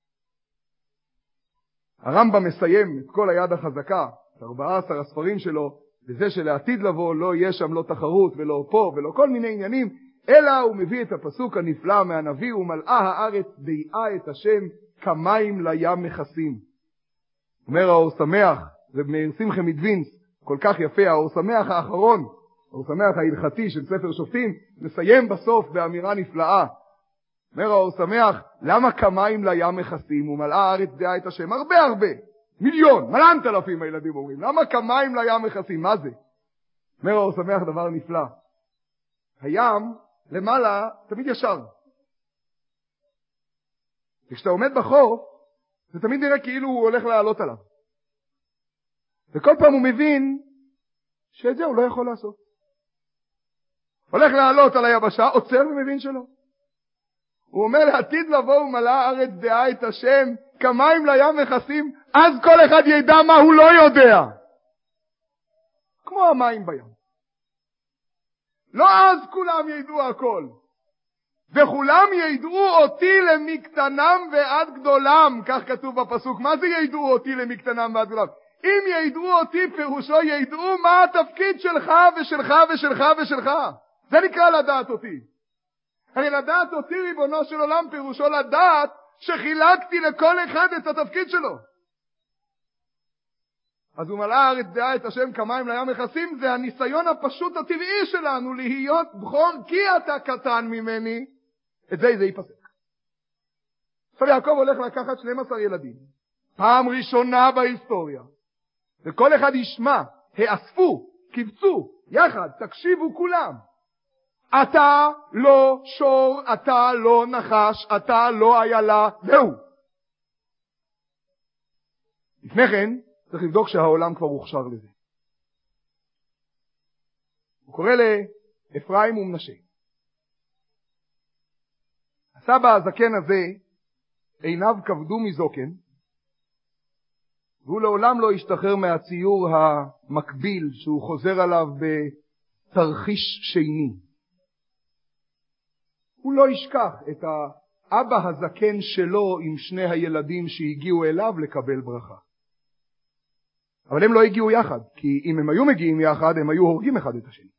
B: הרמב"ם מסיים את כל היד החזקה, 14 הספרים שלו, וזה שלעתיד לבוא לא יהיה שם לא תחרות ולא פה ולא כל מיני עניינים, אלא הוא מביא את הפסוק הנפלא מהנביא, ומלאה הארץ דייעה את השם כמים לים מכסים. אומר האור שמח, זה מאיר שמחה מדווינס, כל כך יפה, האור שמח האחרון, האור שמח ההלכתי של ספר שופטים, מסיים בסוף באמירה נפלאה. אומר האור שמח, למה כמים לים מכסים ומלאה הארץ דעה את השם? הרבה, מיליון, מלנת אלפים הילדים אומרים, למה כמים לים מכסים? מה זה? אומר האור שמח דבר נפלא. הים למעלה תמיד ישר. וכשאתה עומד בחוף, זה תמיד נראה כאילו הוא הולך לעלות עליו. וכל פעם הוא מבין שאת זה הוא לא יכול לעשות. הולך לעלות על היבשה, עוצר ומבין שלא. הוא אומר לעתיד לבוא ומלאה הארץ דעה את השם, כמים לים מכסים, אז כל אחד ידע מה הוא לא יודע. כמו המים בים. לא אז כולם ידעו הכל. וכולם ידעו אותי למקטנם ועד גדולם, כך כתוב בפסוק. מה זה ידעו אותי למקטנם ועד גדולם? אם ידעו אותי פירושו ידעו מה התפקיד שלך ושלך ושלך ושלך. זה נקרא לדעת אותי. הרי לדעת אותי ריבונו של עולם פירושו לדעת שחילקתי לכל אחד את התפקיד שלו. אז הוא מלאה הארץ דעה את השם כמים לים מכסים, זה הניסיון הפשוט הטבעי שלנו להיות בכור כי אתה קטן ממני. את זה ייפסק. עכשיו יעקב הולך לקחת 12 ילדים. פעם ראשונה בהיסטוריה. וכל אחד ישמע, האספו, קיבצו, יחד, תקשיבו כולם. אתה לא שור, אתה לא נחש, אתה לא איילה, זהו. לפני כן, צריך לבדוק שהעולם כבר הוכשר לזה. הוא קורא לאפרים ומנשה. הסבא הזקן הזה, עיניו כבדו מזוקן, והוא לעולם לא ישתחרר מהציור המקביל שהוא חוזר עליו בתרחיש שני. הוא לא ישכח את האבא הזקן שלו עם שני הילדים שהגיעו אליו לקבל ברכה. אבל הם לא הגיעו יחד, כי אם הם היו מגיעים יחד, הם היו הורגים אחד את השני.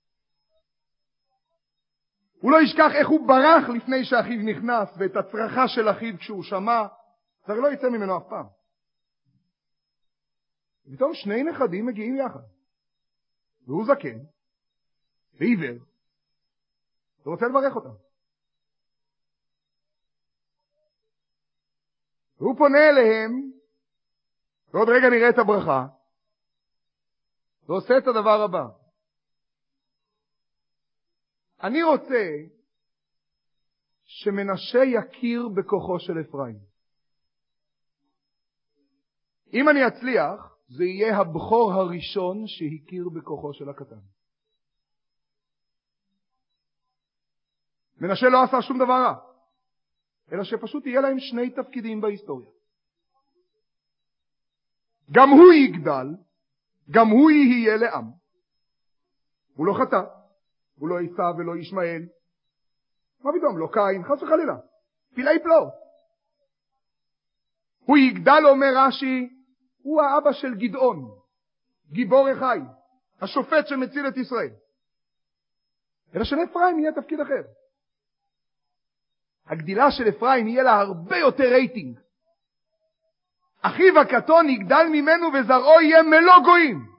B: הוא לא ישכח איך הוא ברח לפני שאחיו נכנס, ואת הצרחה של אחיו כשהוא שמע, זה לא יצא ממנו אף פעם. ופתאום שני נכדים מגיעים יחד. והוא זקן, ועיוור, ורוצה לברך אותם. והוא פונה אליהם, ועוד רגע נראה את הברכה, ועושה את הדבר הבא. אני רוצה שמנשה יכיר בכוחו של אפרים. אם אני אצליח, זה יהיה הבכור הראשון שהכיר בכוחו של הקטן. מנשה לא עשה שום דבר רע, אלא שפשוט יהיה להם שני תפקידים בהיסטוריה. גם הוא יגדל, גם הוא יהיה לעם. הוא לא חטא, הוא לא עשיו ולא ישמעאל. מה פתאום? לא קין, חס וחלילה. פלאי פלאות. הוא יגדל, אומר רש"י, הוא האבא של גדעון, גיבור אחי, השופט שמציל את ישראל. אלא שלאפרים יהיה תפקיד אחר. הגדילה של אפרים יהיה לה הרבה יותר רייטינג. אחיו הקטון יגדל ממנו וזרעו יהיה מלוא גויים.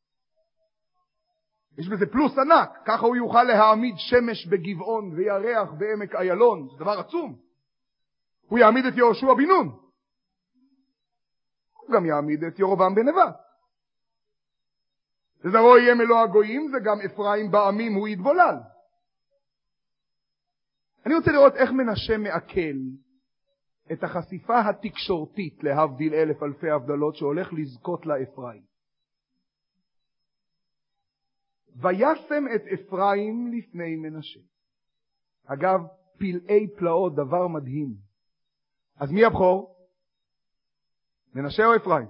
B: יש בזה פלוס ענק, ככה הוא יוכל להעמיד שמש בגבעון וירח בעמק איילון, זה דבר עצום. הוא יעמיד את יהושע בן נון. הוא גם יעמיד את ירבעם בן נבט. וזרעו יהיה מלוא הגויים, זה גם אפרים בעמים הוא יתבולל. אני רוצה לראות איך מנשה מעכל את החשיפה התקשורתית להבדיל אלף אלפי הבדלות שהולך לזכות לאפרים. וישם את אפרים לפני מנשה. אגב, פלאי פלאות, דבר מדהים. אז מי הבכור? מנשה או אפרים?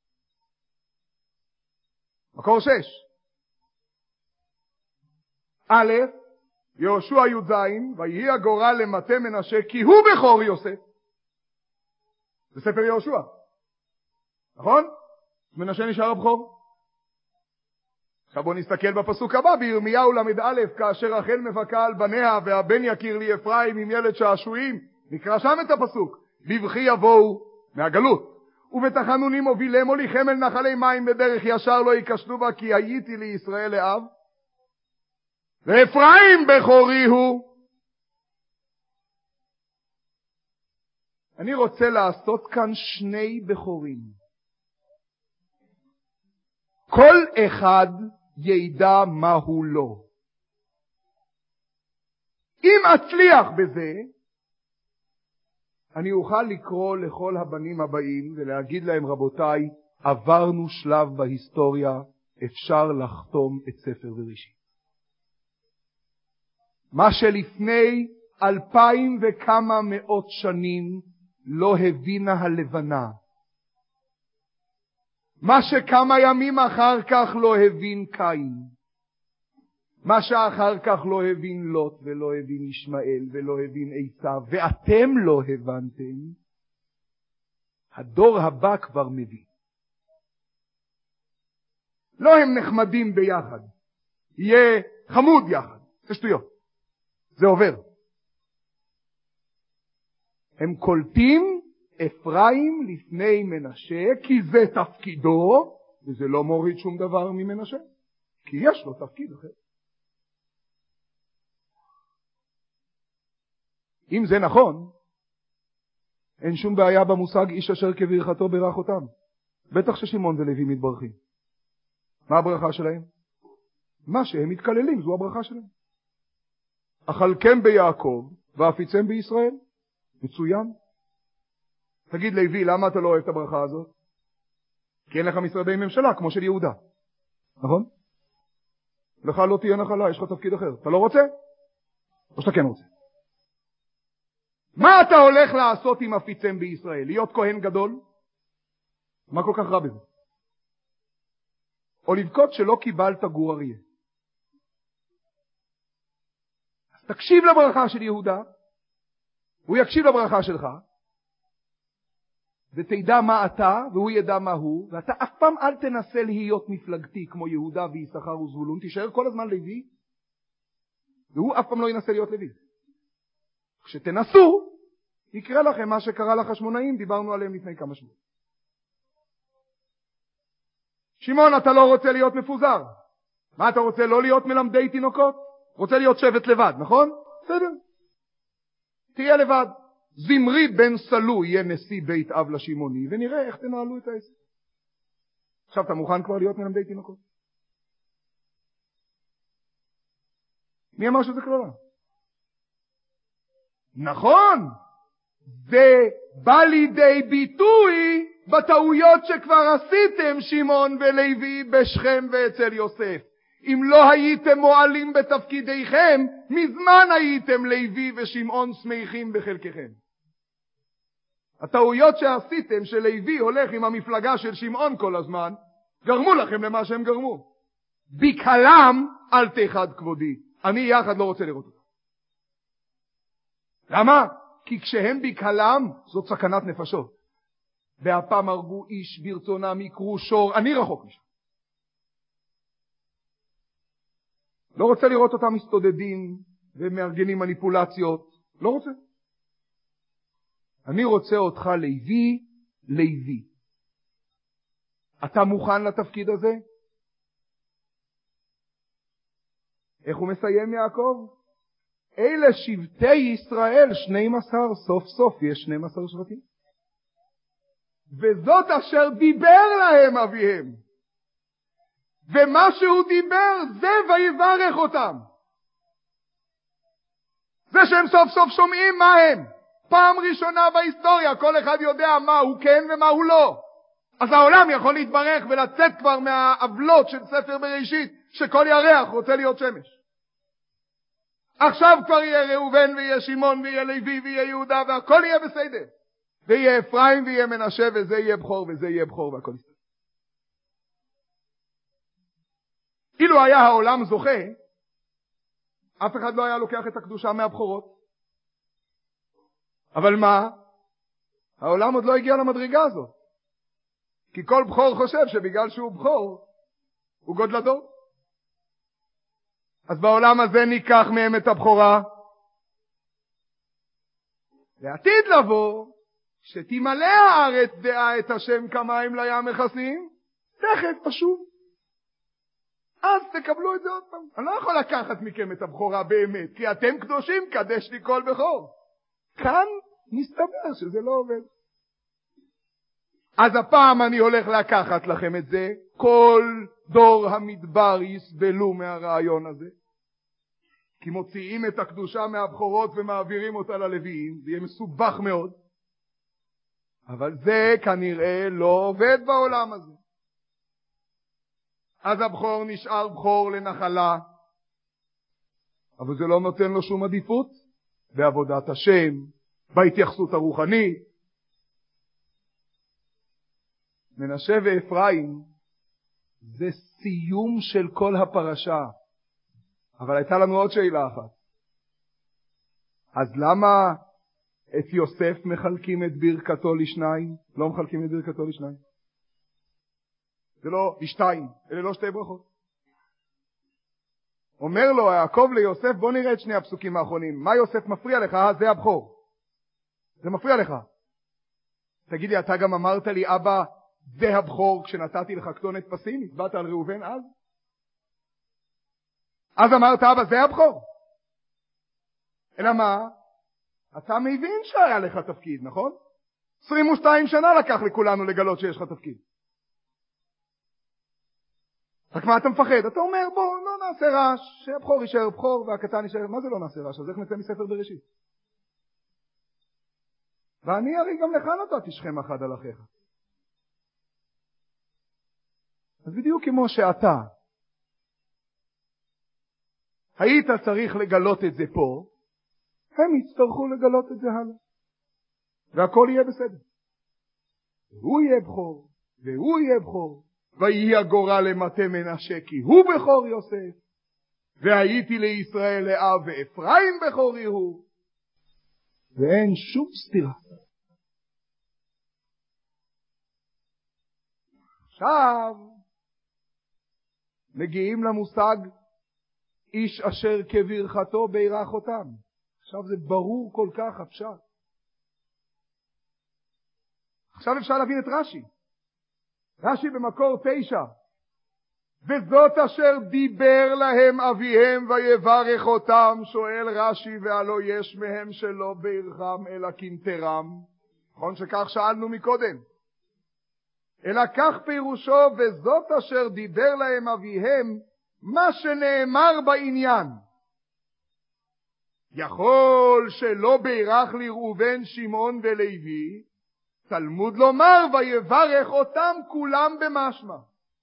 B: מקור 6. א', יהושע י"ז, ויהי הגורל למטה מנשה, כי הוא בכור יוסף. זה ספר יהושע. נכון? מנשה נשאר הבכור. עכשיו בוא נסתכל בפסוק הבא, בירמיהו ל"א, כאשר רחל מבכה על בניה, והבן יכיר לי אפרים עם ילד שעשועים, נקרא שם את הפסוק, בבכי יבואו מהגלות, ובתחנונים הובילם הוליכם אל נחלי מים בדרך ישר לא יקשנו בה, כי הייתי לי ישראל לאב, ואפרים בכורי הוא. אני רוצה לעשות כאן שני בכורים. כל אחד ידע מהו לו. אם אצליח בזה, אני אוכל לקרוא לכל הבנים הבאים ולהגיד להם, רבותיי, עברנו שלב בהיסטוריה, אפשר לחתום את ספר בראשית. מה שלפני 2000 וכמה מאות שנים לא הבינה הלבנה. מה שכמה ימים אחר כך לא הבין קין. מה שאחר כך לא הבין לוט ולא הבין ישמעאל ולא הבין עשיו, ואתם לא הבנתם, הדור הבא כבר מבין. לא הם נחמדים ביחד, יהיה חמוד יחד, זה שטויות, זה עובר. הם קולטים אפרים לפני מנשה, כי זה תפקידו, וזה לא מוריד שום דבר ממנשה, כי יש לו תפקיד אחר. אם זה נכון, אין שום בעיה במושג איש אשר כברכתו ברך אותם. בטח ששמעון ולוי מתברכים. מה הברכה שלהם? מה שהם מתקללים, זו הברכה שלהם. אכלכם ביעקב ואפיצם בישראל. מצוין. תגיד לוי, למה אתה לא אוהב את הברכה הזאת? כי אין לך משרדי ממשלה כמו של יהודה. נכון? לך לא תהיה נחלה, יש לך תפקיד אחר. אתה לא רוצה? או שאתה כן רוצה? מה אתה הולך לעשות עם אפיצם בישראל? להיות כהן גדול? מה כל כך רע בזה? או לבכות שלא קיבלת גור אריה? אז תקשיב לברכה של יהודה, הוא יקשיב לברכה שלך, ותדע מה אתה, והוא ידע מה הוא, ואתה אף פעם אל תנסה להיות מפלגתי כמו יהודה ויששכר וזבולון, תישאר כל הזמן לוי, והוא אף פעם לא ינסה להיות לוי. כשתנסו, יקרה לכם מה שקרה לחשמונאים, דיברנו עליהם לפני כמה שבועות. שמעון, אתה לא רוצה להיות מפוזר. מה אתה רוצה? לא להיות מלמדי תינוקות? רוצה להיות שבט לבד, נכון? בסדר. תהיה לבד. זמרי בן סלו יהיה נשיא בית אב לשמעוני, ונראה איך תנהלו את העסק. עכשיו אתה מוכן כבר להיות מלמדי תינוקות? מי אמר שזה קללה? נכון. זה בא לידי ביטוי בטעויות שכבר עשיתם שמעון ולוי בשכם ואצל יוסף. אם לא הייתם מועלים בתפקידיכם, מזמן הייתם לוי ושמעון שמחים בחלקכם. הטעויות שעשיתם שלוי הולך עם המפלגה של שמעון כל הזמן, גרמו לכם למה שהם גרמו. בקלם אל תחד כבודי. אני יחד לא רוצה לראות אותם. למה? כי כשהם בקלם זאת סכנת נפשות. והפעם הרגו איש ברצונם יקרו שור, אני רחוק משם. לא רוצה לראות אותם מסתודדים ומארגנים מניפולציות, לא רוצה. אני רוצה אותך לוי. אתה מוכן לתפקיד הזה? איך הוא מסיים יעקב? אלה שבטי ישראל 12, סוף סוף יש 12 שבטים. וזאת אשר דיבר להם אביהם. ומה שהוא דיבר זה ויברך אותם. זה שהם סוף סוף שומעים מה הם. פעם ראשונה בהיסטוריה כל אחד יודע מה הוא כן ומה הוא לא. אז העולם יכול להתברך ולצאת כבר מהעוולות של ספר בראשית שכל ירח רוצה להיות שמש. עכשיו כבר יהיה ראובן ויהיה שמעון ויהיה לוי ויהיה יהודה והכל יהיה בסדר. ויהיה אפרים ויהיה מנשה וזה יהיה בכור וזה יהיה בכור והכל יסתדר. אילו היה העולם זוכה, אף אחד לא היה לוקח את הקדושה מהבכורות. אבל מה? העולם עוד לא הגיע למדרגה הזאת. כי כל בכור חושב שבגלל שהוא בכור, הוא גודלדור. אז בעולם הזה ניקח מהם את הבכורה. לעתיד לבוא, שתמלא הארץ דעה את השם כמים לים מכסים, תכף פשוט. אז תקבלו את זה עוד פעם. אני לא יכול לקחת מכם את הבכורה באמת, כי אתם קדושים, קדש לי כל בכור. כאן מסתבר שזה לא עובד. אז הפעם אני הולך לקחת לכם את זה, כל דור המדבר יסבלו מהרעיון הזה, כי מוציאים את הקדושה מהבכורות ומעבירים אותה ללוויים, זה יהיה מסובך מאוד, אבל זה כנראה לא עובד בעולם הזה. אז הבכור נשאר בכור לנחלה, אבל זה לא נותן לו שום עדיפות בעבודת השם, בהתייחסות הרוחנית. מנשה ואפרים זה סיום של כל הפרשה, אבל הייתה לנו עוד שאלה אחת. אז למה את יוסף מחלקים את ברכתו לשניים? לא מחלקים את ברכתו לשניים. זה לא לשתיים, אלה לא שתי ברכות. אומר לו יעקב ליוסף, בוא נראה את שני הפסוקים האחרונים. מה יוסף מפריע לך? זה הבכור. זה מפריע לך. תגיד לי, אתה גם אמרת לי, אבא, זה הבכור כשנתתי לך כתונת פסים? הצבעת על ראובן אז? אז אמרת, אבא, זה הבכור. אלא מה? אתה מבין שהיה לך תפקיד, נכון? 22 שנה לקח לכולנו לגלות שיש לך תפקיד. רק מה אתה מפחד? אתה אומר, בוא, לא נעשה רעש, שהבכור יישאר בכור והקטן יישאר. מה זה לא נעשה רעש? אז איך נצא מספר בראשית? ואני הרי גם לך נתתי שכם אחד על אחיך. אז בדיוק כמו שאתה היית צריך לגלות את זה פה, הם יצטרכו לגלות את זה הלאה. והכל יהיה בסדר. הוא יהיה בכור, והוא יהיה בכור. ויהי הגורל למטה מנשה כי הוא בכור יוסף, והייתי לישראל לאב ואפרים בכורי הוא, ואין שום סתירה. עכשיו מגיעים למושג איש אשר כברכתו בירך אותם. עכשיו זה ברור כל כך הפשט. עכשיו אפשר להבין את רש"י. רש"י במקור 9. וזאת אשר דיבר להם אביהם ויברך אותם, שואל רש"י, והלא יש מהם שלא בירכם אלא כנתרם. נכון שכך שאלנו מקודם. אלא כך פירושו, וזאת אשר דיבר להם אביהם, מה שנאמר בעניין. יכול שלא בירך לראובן, שמעון ולוי, תלמוד לומר ויברך אותם כולם במשמע.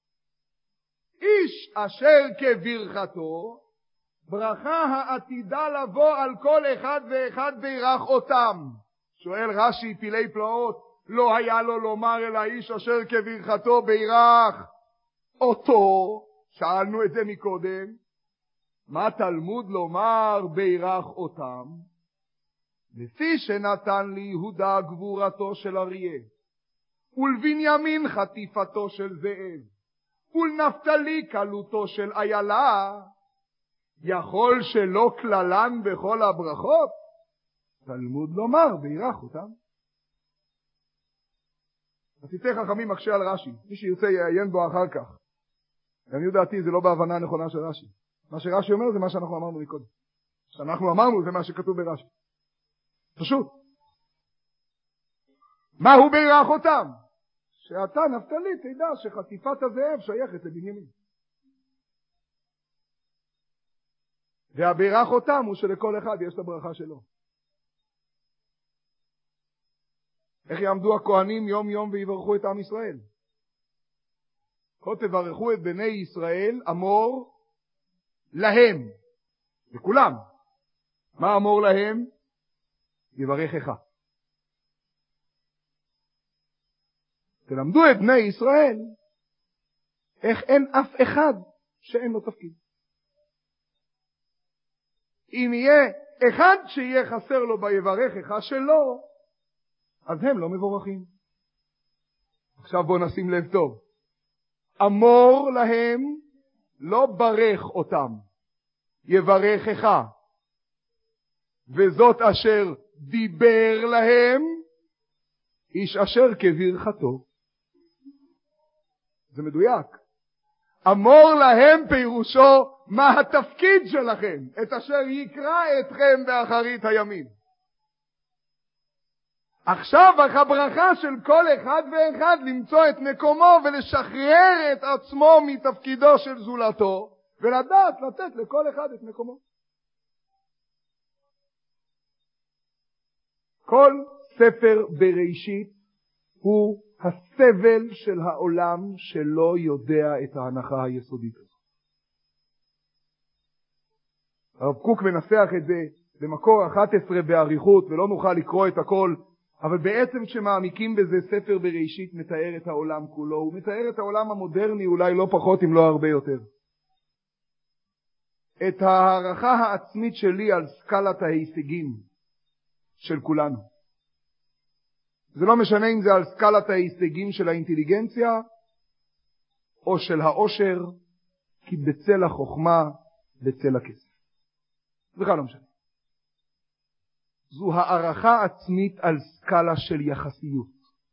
B: איש אשר כברכתו, ברכה העתידה לבוא על כל אחד ואחד בירך אותם. שואל רש"י פילי פלאות, לא היה לו לומר אלא איש אשר כברכתו בירך אותו. שאלנו את זה מקודם. מה תלמוד לומר בירך אותם? לפי שנתן ליהודה גבורתו של אריה, ולבנימין חטיפתו של זאב, ולנפתלי קלותו של איילה, יכול שלא כללן בכל הברכות? תלמוד לומר בירך אותם. עשיתי חכמים מקשה על רש"י, מי שירצה יעיין בו אחר כך. אני יודעתי, זה לא בהבנה הנכונה של רש"י. מה שרש"י אומר זה מה שאנחנו אמרנו מקודם. שאנחנו אמרנו זה מה שכתוב ברש"י. פשוט. מה הוא בירך אותם? שאתה נפתלי תדע שחטיפת הזאב שייכת לבנימין. והבירך אותם הוא שלכל אחד יש את הברכה שלו. איך יעמדו הכהנים יום יום ויברכו את עם ישראל? כה תברכו את בני ישראל, אמור להם, לכולם. מה אמור להם? יברכך. תלמדו את בני ישראל איך אין אף אחד שאין לו תפקיד. אם יהיה אחד שיהיה חסר לו ביברכך שלו, אז הם לא מבורכים. עכשיו בוא נשים לב טוב. אמור להם, לא ברך אותם, יברכך. וזאת אשר דיבר להם, איש אשר כברכתו. זה מדויק. אמור להם פירושו מה התפקיד שלכם, את אשר יקרא אתכם באחרית הימים. עכשיו הברכה של כל אחד ואחד למצוא את מקומו ולשחרר את עצמו מתפקידו של זולתו, ולדעת לתת לכל אחד את מקומו. כל ספר בראשית הוא הסבל של העולם שלא יודע את ההנחה היסודית הזאת. הרב קוק מנסח את זה במקור 11 בעריכות, ולא נוכל לקרוא את הכל, אבל בעצם כשמעמיקים בזה, ספר בראשית מתאר את העולם כולו, הוא מתאר את העולם המודרני אולי לא פחות אם לא הרבה יותר. את הערכה העצמית שלי על סקלת ההישגים של כולנו. זה לא משנה אם זה על סקלת ההישגים של האינטליגנציה או של העושר, כי בצל החוכמה, בצל הכסף. זה לא משנה. זו הערכה עצמית על סקלה של יחסיות,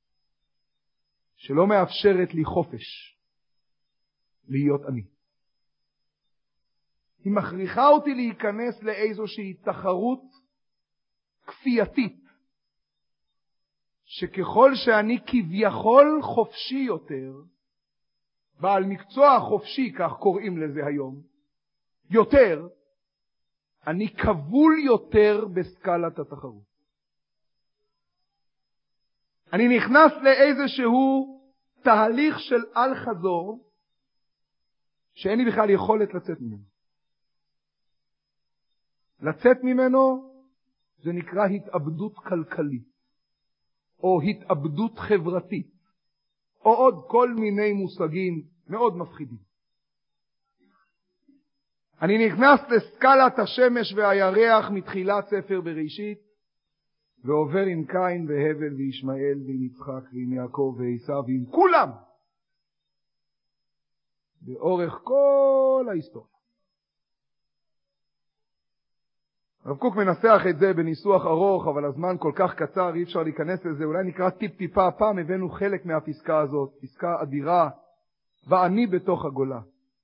B: שלא מאפשרת לי חופש להיות אני. היא מכריחה אותי להיכנס לאיזושהי תחרות כפייתית, שככל שאני כביכול חופשי יותר, בעל מקצוע חופשי, כך קוראים לזה היום, יותר, אני כבול יותר בסקלת התחרות. אני נכנס לאיזשהו תהליך של אל חזור, שאין לי בכלל יכולת לצאת ממנו. לצאת ממנו זה נקרא התאבדות כלכלית, או התאבדות חברתית, או עוד כל מיני מושגים מאוד מפחידים. אני נכנס לסקלת השמש והירח מתחילת ספר בראשית, ועובר עם קין והבל וישמעאל ועם יצחק ועם יעקב ועשיו ועם כולם, באורך כל ההיסטוריה. הרב קוק מנסח את זה בניסוח ארוך, אבל הזמן כל כך קצר, אי אפשר להיכנס לזה. אולי נקרא טיפ-טיפה. הפעם הבאנו חלק מהפסקה הזאת, פסקה אדירה, ואני בתוך הגולה.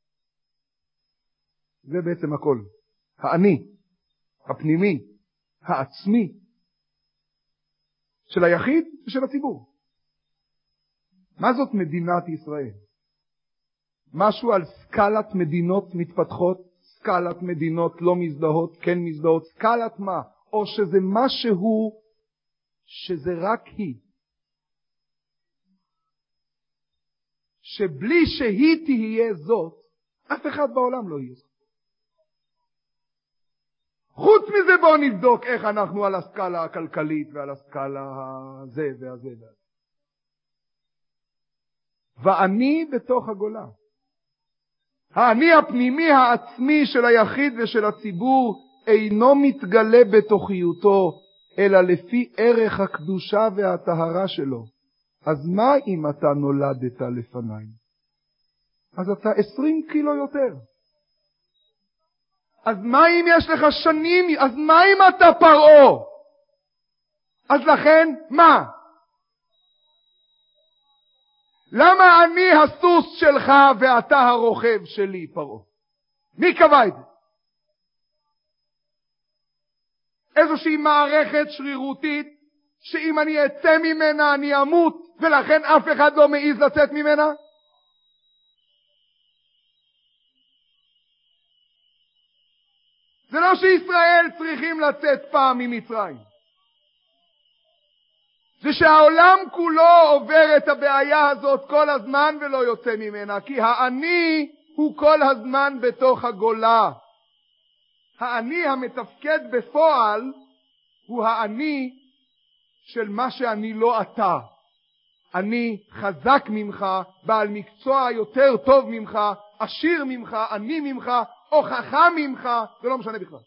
B: זה בעצם הכל. האני, הפנימי, העצמי, של היחיד ושל הציבור. מה זאת מדינת ישראל? משהו על סקלת מדינות מתפתחות, סקלת מדינות לא מזדהות, כן מזדהות, סקלת מה? או שזה משהו שזה רק היא. שבלי שהיא תהיה זאת, אף אחד בעולם לא יהיה זאת. חוץ מזה בואו נבדוק איך אנחנו על הסקלה הכלכלית ועל הסקלה הזה והזה והזה. ואני בתוך הגולה. האני הפנימי העצמי של היחיד ושל הציבור אינו מתגלה בתוכיותו, אלא לפי ערך הקדושה והטהרה שלו. אז מה אם אתה נולדת לפניי? אז אתה 20 קילו יותר. אז מה אם יש לך שנים? אז מה אם אתה פרעה? אז לכן, מה? למה אני הסוס שלך ואתה הרוכב שלי, פרעה? מי קבע את זה? איזושהי מערכת שרירותית, שאם אני אצא ממנה אני אמות, ולכן אף אחד לא מעז לצאת ממנה? זה לא שישראל צריכים לצאת פעם ממצרים. זה שהעולם כולו עובר את הבעיה הזאת כל הזמן ולא יוצא ממנה, כי האני הוא כל הזמן בתוך הגולה. האני המתפקד בפועל הוא האני של מה שאני לא אתה. אני חזק ממך, בעל מקצוע יותר טוב ממך, עשיר ממך, אני ממך, או חכם ממך, זה לא משנה בכלל.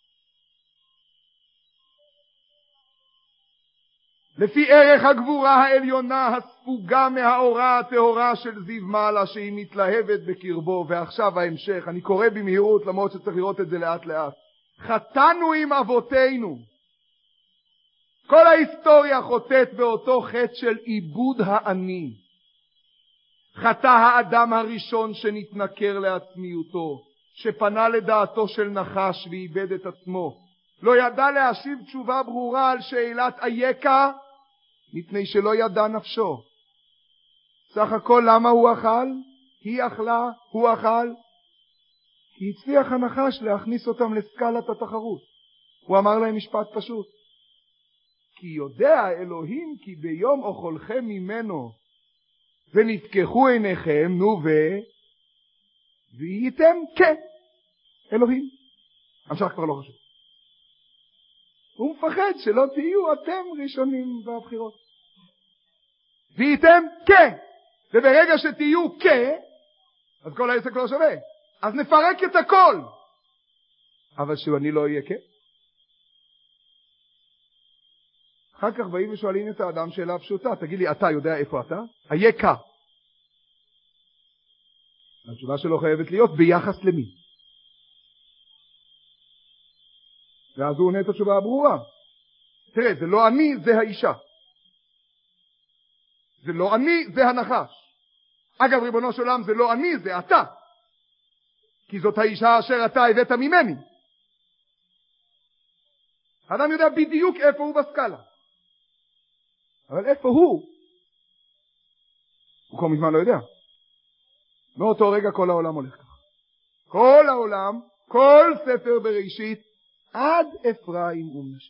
B: לפי ערך הגבורה העליונה הספוגה מהאורה הטהורה של זיו מעלה שהיא מתלהבת בקרבו. ועכשיו ההמשך, אני קורא במהירות למרות שצריך לראות את זה לאט לאט. חטאנו עם אבותינו. כל ההיסטוריה חוטאת באותו חטא של עיבוד האני. חטא האדם הראשון שנתנכר לעצמיותו, שפנה לדעתו של נחש ואיבד את עצמו. לא ידע להשיב תשובה ברורה על שאלת איקה, מפני שלא ידע נפשו. סך הכל למה הוא אכל? היא אכלה, הוא אכל. כי הצליח הנחש להכניס אותם לסקלת התחרות. הוא אמר להם משפט פשוט. כי יודע אלוהים כי ביום אוכלכם ממנו ונפקחו עיניכם, והייתם כאלוהים. המשך כבר לא חשוב. הוא מפחד שלא תהיו אתם ראשונים בבחירות. והייתם וברגע שתהיו אז כל העסק לא שווה. אז נפרק את הכל. אבל שאני לא אהיה אחר כך באים ושואלים את האדם שאלה פשוטה, תגיד לי, אתה יודע איפה אתה? איה התשובה שלו חייבת להיות ביחס למי. ואז הוא עונה את התשובה הברורה. תראה, זה לא אני, זה האישה. זה לא אני, זה הנחש. אגב, ריבונו של עולם, זה לא אני, זה אתה. כי זאת האישה אשר אתה הבאת ממני. האדם יודע בדיוק איפה הוא בסקאלה. אבל איפה הוא? הוא כבר מזמן לא יודע. מאותו רגע כל העולם הולך ככה. כל העולם, כל ספר בראשית, עד אפרים ומנשה.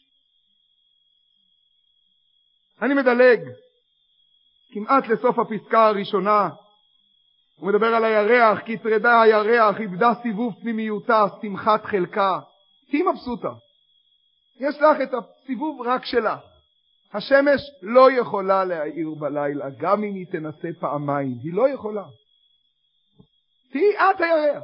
B: אני מדלג כמעט לסוף הפסקה הראשונה. הוא מדבר על הירח, כי תרדה הירח, איבדה סיבוב פנימיותה, שמחת חלקה. היא מבסוטה. יש לך את הסיבוב רק שלה. השמש לא יכולה להאיר בלילה, גם אם היא תנסה פעמיים. היא לא יכולה. תהי את הירח.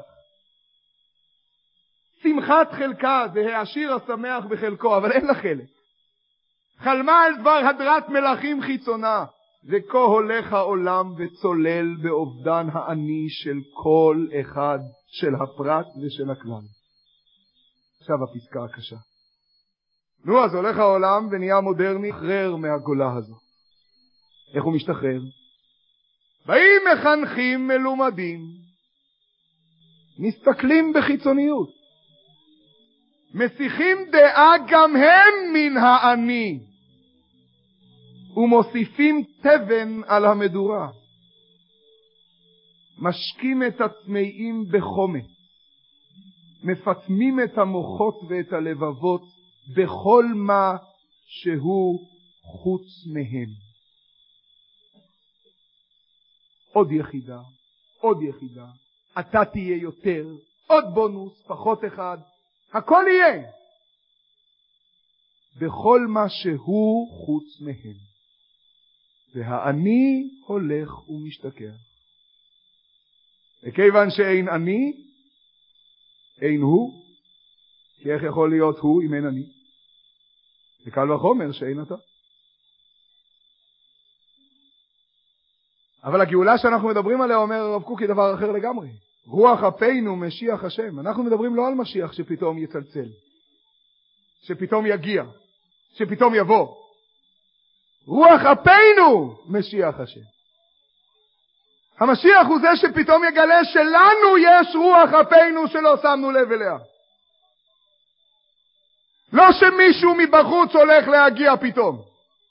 B: שמחת חלקה זה העשיר השמח בחלקו, אבל אין לה חלק. חלמה על דבר הדרת מלאכים חיצונה, וכה הולך העולם וצולל באובדן האני של כל אחד, של הפרט ושל הכלל. עכשיו הפסקה הקשה. נו, אז הולך העולם ונהיה מודרני, חרר מהגולה הזו. איך הוא משתחרר? באים מחנכים מלומדים, מסתכלים בחיצוניות, מסיחים דעה גם הם מן האני, ומוסיפים תבן על המדורה, משקים את עצמאים בחומץ, מפתמים את המוחות ואת הלבבות בכל מה שהוא חוץ מהם. עוד יחידה, עוד יחידה, אתה תהיה יותר, עוד בונוס, פחות אחד, הכל יהיה. בכל מה שהוא חוץ מהם. והאני הולך ומשתכר. וכיוון שאין אני, אין הוא, כי איך יכול להיות הוא אם אין אני? וקל וחומר שאין אתה. אבל הגאולה שאנחנו מדברים עליה, אומר הרב קוק, היא דבר אחר לגמרי. רוח אפינו משיח השם. אנחנו מדברים לא על משיח שפתאום יצלצל, שפתאום יגיע, שפתאום יבוא. רוח אפינו משיח השם. המשיח הוא זה שפתאום יגלה שלנו יש רוח אפינו שלא שמנו לב אליה. לא שמישהו מבחוץ הולך להגיע פתאום.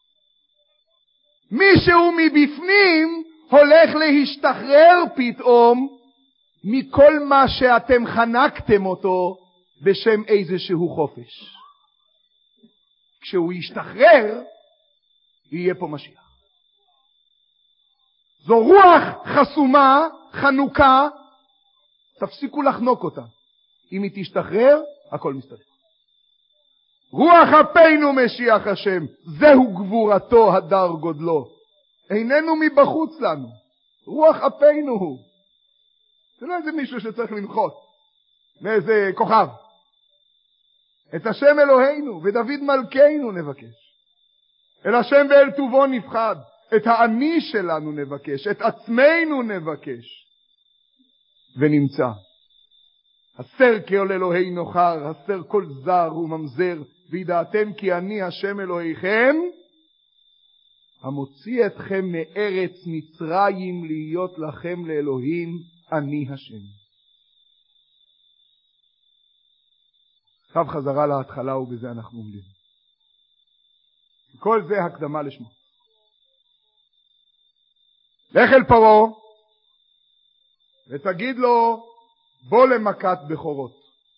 B: מישהו מבפנים הולך להשתחרר פתאום מכל מה שאתם חנקתם אותו בשם איזשהו חופש. כשהוא ישתחרר, יהיה פה משיח. זו רוח חסומה, חנוכה, תפסיקו לחנוק אותה. אם היא תשתחרר, הכל מסתדר. רוח אפינו משיח השם, זהו גבורתו הדר גודלו. איננו מבחוץ לנו, רוח אפינו הוא. זה לא איזה מישהו שצריך לנחות, מאיזה כוכב. את השם אלוהינו ודוד מלכנו נבקש. אל השם ואל טובו נפחד. את האני שלנו נבקש, את עצמנו נבקש. ונמצא. הסר כל אלוהי נוחר, הסר כל זר וממזר, וידעתם כי אני השם אלוהיכם, המוציא אתכם מארץ מצרים להיות לכם לאלוהים, אני השם. עכשיו חזרה להתחלה ובזה אנחנו עומדים. כל זה הקדמה לשמו. לך אל פרעה ותגיד לו, בוא למכת בכורות.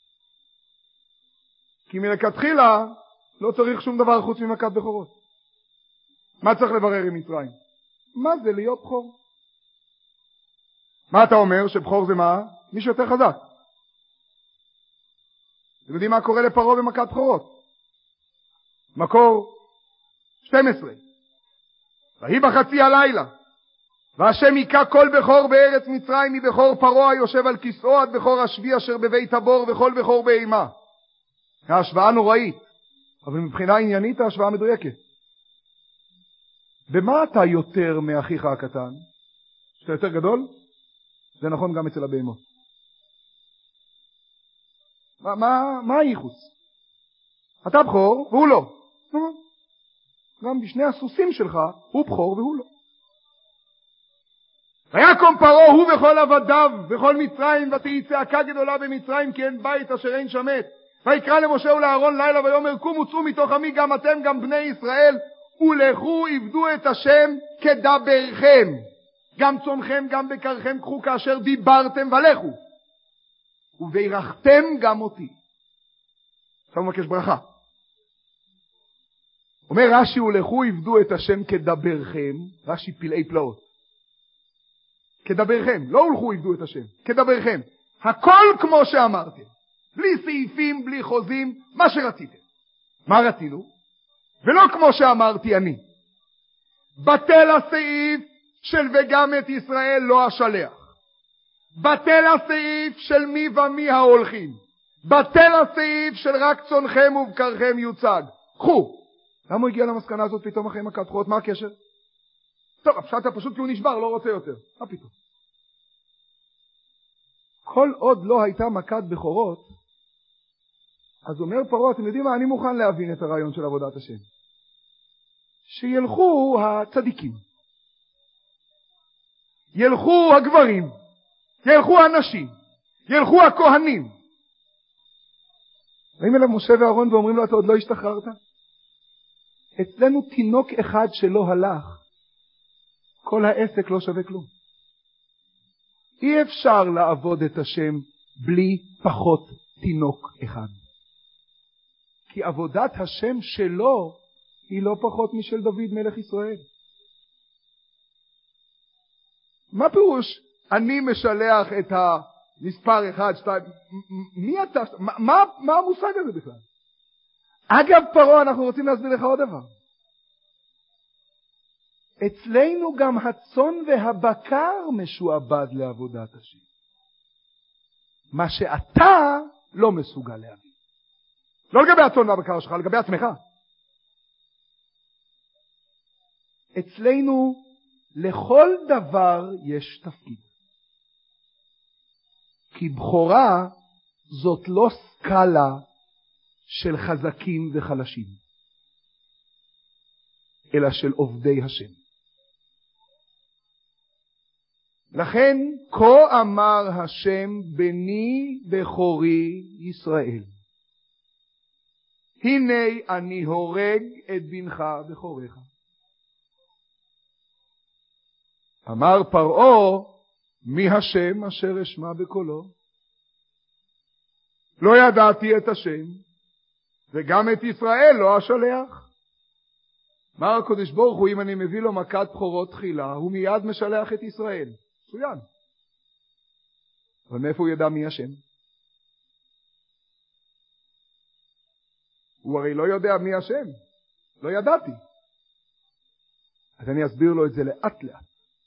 B: כי מלכתחילה לא צריך שום דבר חוץ ממכת בכורות. מה צריך לברר עם מצרים? מה זה להיות בכור? מה אתה אומר? שבכור זה מה? מי שיותר חזק. אתם יודעים מה קורה לפרעה במכת בכורות? מקור 12. ויהי בחצי הלילה, והשם היכה כל בכור בארץ מצרים מבכור פרעה היושב על כיסאו עד בכור השבי אשר בבית הבור וכל בכור בהמה. ההשוואה נוראית, אבל מבחינה עניינית ההשוואה מדויקת. במה אתה יותר מאחיך הקטן? שאתה יותר גדול? זה נכון גם אצל הבהמות. מה הייחוס? אתה בכור והוא לא. גם בשני הסוסים שלך הוא בכור והוא לא. ויקום פרעה הוא וכל עבדיו וכל מצרים, ותהי צעקה גדולה במצרים כי אין בית אשר אין שמת. ויקרא למשה ולאהרון לילה ויאמר קומו צאו מתוך עמי גם אתם גם בני ישראל, ולכו עבדו את השם כדברכם, גם צונכם גם בקרכם קחו כאשר דיברתם ולכו, וברכתם גם אותי. עכשיו מבקש ברכה. אומר רש"י, ולכו עבדו את השם כדברכם, רש"י פלאי פלאות. כדברכם, לא הולכו עבדו את השם, כדברכם. הכל כמו שאמרתם, בלי סעיפים, בלי חוזים, מה שרציתם. מה רצינו? ולא כמו שאמרתי אני. בטל הסעיף של וגם את ישראל לא אשלח. בטל הסעיף של מי ומי ההולכים. בטל הסעיף של רק צונכם ובקרכם יוצג. קחו. למה הוא הגיע למסקנה הזאת פתאום אחרי מכת בכורות? מה הקשר? טוב, הפשט פשוט כי הוא נשבר, לא רוצה יותר. מה פתאום? כל עוד לא הייתה מכת בכורות, אז אומר פרעה, אתם יודעים מה? אני מוכן להבין את הרעיון של עבודת השם. שילכו הצדיקים. ילכו הגברים. ילכו הנשים. ילכו הכהנים. באים אליו משה ואהרון ואומרים לו, אתה עוד לא השתחררת? אצלנו תינוק אחד שלא הלך, כל העסק לא שווה כלום. אי אפשר לעבוד את השם בלי פחות תינוק אחד. כי עבודת השם שלו היא לא פחות משל דוד מלך ישראל. מה פירוש? אני משלח את המספר 1, 2, מי אתה? מה המושג הזה בכלל? אגב פרעה, אנחנו רוצים להסביר לך עוד דבר. אצלנו גם הצאן והבקר משועבד לעבודת השם. מה שאתה לא מסוגל להבין. לא לגבי הצאן והבקר שלך, לגבי עצמך. אצלנו לכל דבר יש תפקיד. כי בכורה זאת לא סקאלה של חזקים וחלשים, אלא של עובדי השם. לכן כה אמר השם בני בכורי ישראל, הנה אני הורג את בנך בכורך. אמר פרעה, מי השם אשר אשמע בקולו? לא ידעתי את השם, וגם את ישראל לא אשלח. אמר הקדוש ברוך הוא, אם אני מביא לו מכת בכורות תחילה, הוא מיד משלח את ישראל. מצוין. אבל מאיפה הוא ידע מי השם? הוא הרי לא יודע מי השם. לא ידעתי. אז אני אסביר לו את זה לאט לאט.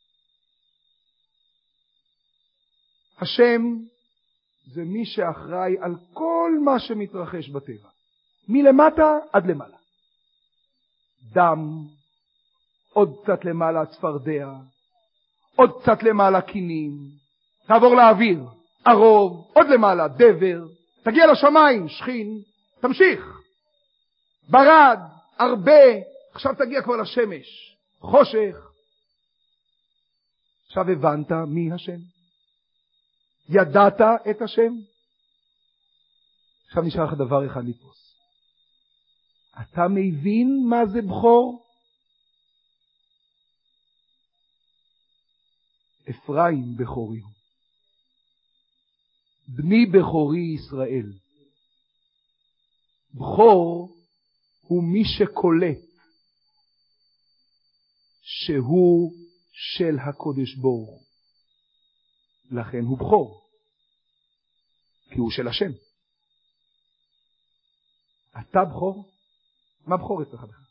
B: השם זה מי שאחראי על כל מה שמתרחש בטבע. מלמטה עד למעלה. דם, עוד קצת למעלה צפרדע, עוד קצת למעלה קינים, תעבור לאוויר, ערוב, עוד למעלה דבר, תגיע לשמיים, שכין, תמשיך. ברד, הרבה, עכשיו תגיע כבר לשמש, חושך. עכשיו הבנת מי השם? ידעת את השם? עכשיו נשאר לך דבר אחד לתפוס. אתה מבין מה זה בכור? אפרים בכורי הוא. בני בכורי ישראל. בכור הוא מי שקולט שהוא של הקודש ברוך הוא. לכן הוא בכור, כי הוא של השם. אתה בכור? מה בכור אצלך בכלל?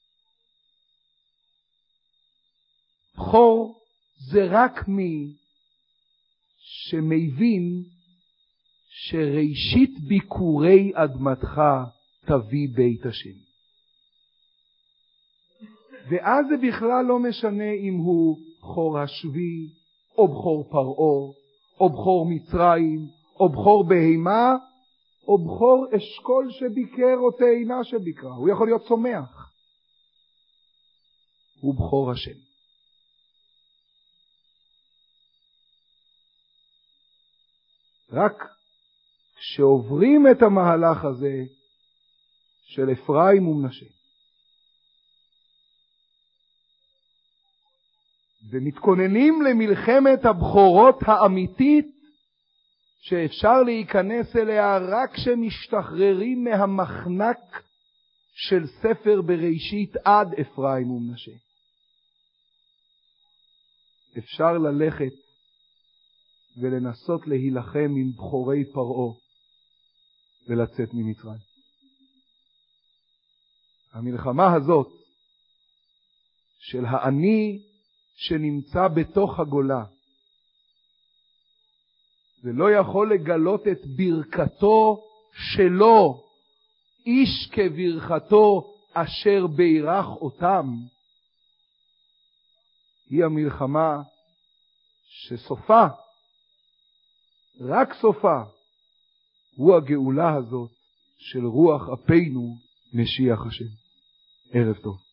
B: בכור זה רק מי שמבין שראשית ביקורי אדמתך תביא בית השם. ואז זה בכלל לא משנה אם הוא בכור השבי, או בכור פרעה, או בכור מצרים, או בכור בהמה, או בכור אשכול שביקר או תאנה שביקרה. הוא יכול להיות צומח. הוא בכור השם. רק כשעוברים את המהלך הזה של אפרים ומנשה, ומתכוננים למלחמת הבכורות האמיתית, שאפשר להיכנס אליה רק כשמשתחררים מהמחנק של ספר בראשית עד אפרים ומנשה. אפשר ללכת ולנסות להילחם עם בכורי פרעה ולצאת ממצרים. המלחמה הזאת של העני שנמצא בתוך הגולה ולא יכול לגלות את ברכתו שלו, איש כברכתו אשר בירך אותם, היא המלחמה שסופה, רק סופה, הוא הגאולה הזאת של רוח אפינו משיח השם. ערב טוב.